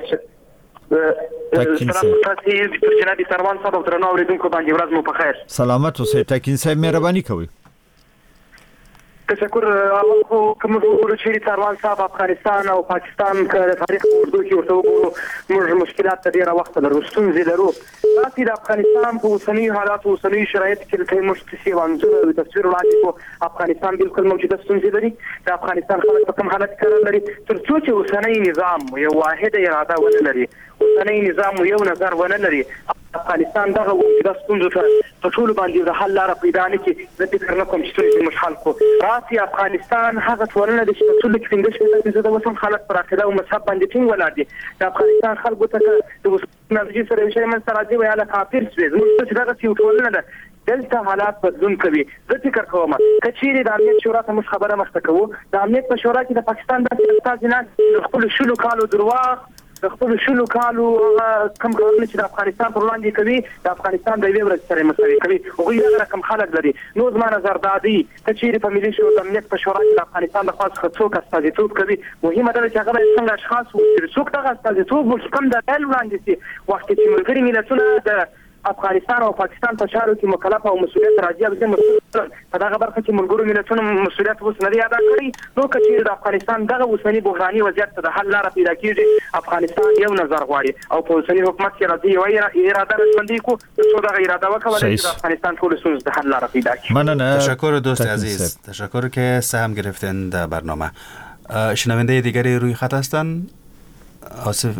Speaker 7: سلام تاسو جناب سروان صاحب درنو اوریدونکو باندې ورځ مو په خیر.
Speaker 4: سلامت اوسئ. تکین صاحب مهرباني کوي.
Speaker 7: تشکر. اول خو کوم وګورو چې سروان صاحب افغانستان او پاکستان کې تاریخ اردو کې ورته وګورو موږ مشکلات ته ډیره وخت لرو ستونزې لرو. تاسو د افغانستان په اوسنی حالات او اوسنی شرایط کې ته موږ څه وانځو د تصویر وړاندې کو افغانستان بالکل موجوده ستونزې لري. د افغانستان خلک په کوم حالت کې لري تر څو چې اوسنی نظام یو واحد اراده ولري اوسنی نظام یو نظر ونه لري افغانستان دغه وګړه ستونزو ته ټول باندې د حل لاره پیدا نه کی زه فکر نه کوم چې ټول مش حل کو راسي افغانستان هغه ټولنه د ټول کې څنګه چې د وسم خلک پر عقیده او مذهب باندې ټینګ ولاړ دي د افغانستان خلکو ته د وسنرجي سره شي من سره دی ویاله کافر سوي زموږ چې دغه یو ټولنه ده دلته حالات بدلون کوي. زه فکر کوم کچېری د امنیت شورا ته مش خبره مخته کوو د امنیت په شورا کې د پاکستان د استاد نه خپل شلو کالو درواغ د خپل شلو کالو کم کارونه چې د افغانستان پر وړاندې کوي د افغانستان د یوې ورځې سره مساوي کوي هغوی دا رقم خلک لري. نو زما نظر دا دی که چیرې په ملي شورا د امنیت په شورا کې د افغانستان د خاص څوک استازیتوب کوي مهمه ده چې هغه څنګه اشخاص وي څوک دغه استازیتوب وکړي کوم د دل وړاندې شي وخت چې ملګري ملتونه د افغانستان او پاکستان په چارو کې مکلف او مسؤلیت راځي به مسؤل په دغه برخه کې ملګرو ملتونو مسؤلیت اوس نه دی ادا کړی. نو که د افغانستان دغه اوسنی بحراني وضعیت ته د حل لاره پیدا کیږي افغانستان یو نظر غواړي او په اوسنی حکومت کې راځي یو اراده راځي کو څو دغه اراده وکړي چې افغانستان ټول ستونزې د حل لاره پیدا کړي.
Speaker 4: مننه.
Speaker 3: تشکر دوست عزیز. تشکر که سهم گرفتن در برنامه. شنونده دیگری روی خط هستن. آصف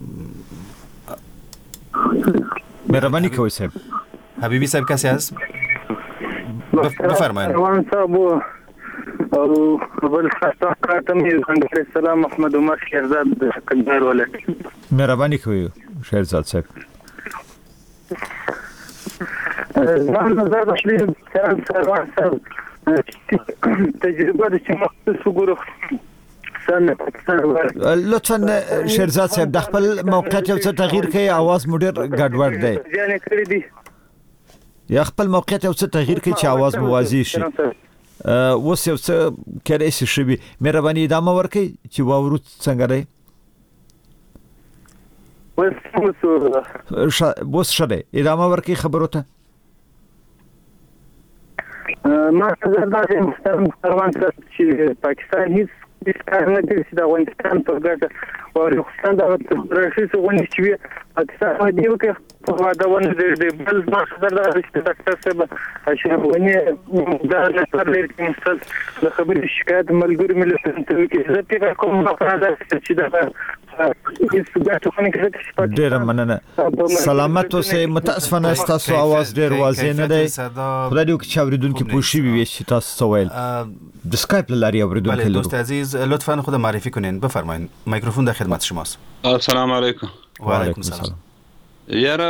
Speaker 4: مهربانی کوي صاحب.
Speaker 3: حبیبی صاحب کسی هست؟ بفرمایید.
Speaker 22: سروان صاحب او بل خاصه کاتم یې سلام محمد عمر شهرزاد د کندهار ولایت.
Speaker 4: مهربانی کوي شهرزاد صاحب.
Speaker 22: زما نظر د شری سروان صاحب تجربه د چې مختص وګورو
Speaker 4: لطفا شهرزاد صاحب د خپل موقعیت یو څه تغییر کوي आवाज مو ډیر ګډوډ دی.
Speaker 22: ځان کړی دی
Speaker 4: یا خپل موقعیت یو څه تغییر کوي چې आवाज مو واضح شي. اوس یو څه کړی شي شي مهرباني ادامه ورکړئ چې واورو څنګه دی. وس وس شته ادامه ورکړئ خبرو ته.
Speaker 22: ما څنګه دا مستقیم روان چې پاکستان هیڅ نه کوي چې د افغانستان په ګټه او افغانستان د راشي څنګه چې پاکستان دی وکړي په واده ونه د بل مقصد دا چې ډاکټر صاحب اشرف غنی دا نه پرلې کې مستل د خبرې شکایت ملګری ملتونو ته کې زه فکر کوم دا چې دا
Speaker 4: ډیر مننه. سلامت اوسئ. متاسفانه تاسو आवाज ډیر واضح نه دی. خدای دې وکړي چې اوریدونکو پوه شي وي چې تاسو څه ویل. د اسکایپ لاري اوریدونکو.
Speaker 3: بله دوست عزیز لطفا خود معرفی کنین. بفرمایید میکروفون در خدمت شماست.
Speaker 10: السلام علیکم.
Speaker 3: و علیکم السلام.
Speaker 10: یاره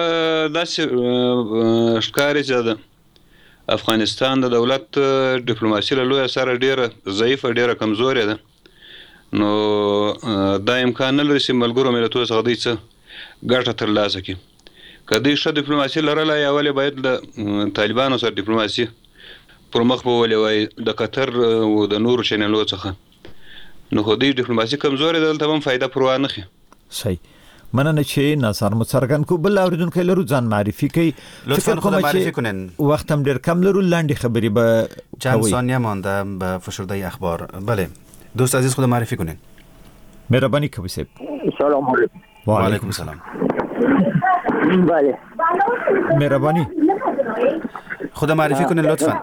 Speaker 10: داسې ښکاري چې د افغانستان د دولت ډیپلوماسي له لویه سره ډیره ضعیفه ډیره کمزورې ده. نو دا امکان نه لري چې ملګرو ملتونو څخه دوی څه ګټه ترلاسه کړي. که دوی ښه ډیپلوماسي لرلی یا ولې باید له طالبانو سره ډیپلوماسي پر مخ بولې وای د قطر او د نورو چینلو څخه. نو خو دوی ډیپلوماسي کمزورې ده دلته هم فایده پروا نه خي.
Speaker 4: صحیح. مننه چې نظر مو څرګند کو. بل اوریدونکو لرو ځان معرفي کوي.
Speaker 3: لطفا خود معرفی کنین.
Speaker 4: وقت هم ډیر کم لرو، لاندې خبرې به
Speaker 3: چند ثانیه مانده به فشرده اخبار. بله دوست عزیز خود معرفی کنین.
Speaker 4: مهربانی کوي صاحب.
Speaker 11: سلام علیکم.
Speaker 3: و علیکم السلام.
Speaker 11: بله
Speaker 4: مهربانی
Speaker 3: خود معرفی کنین لطفا.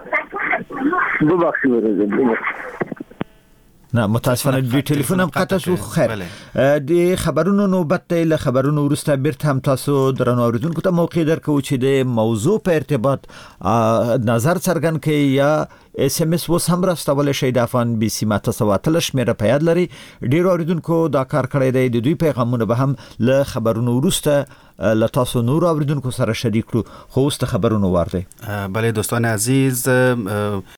Speaker 11: ببخشید
Speaker 4: نه متاسفانه دی ټلیفون هم قطع شو. خیر د خبرونو نوبت ته له خبرونو ورسته بیرته هم تاسو درنو اوریدونکو ته موقع درکو چې د موضوع په ارتباط نظر څرګند کړي یا اس ام اس وس هم راستول شي. د افغان بي سي ماته سواتل شمیره په یاد لري. ډیر اوریدونکو دا کار کړی دی. د دوی پیغامونه به هم له خبرونو ورسته له تاسو نور اوریدونکو سره شریک کړو. خو اوس ته خبرونو ورته.
Speaker 3: بله دوستان عزیز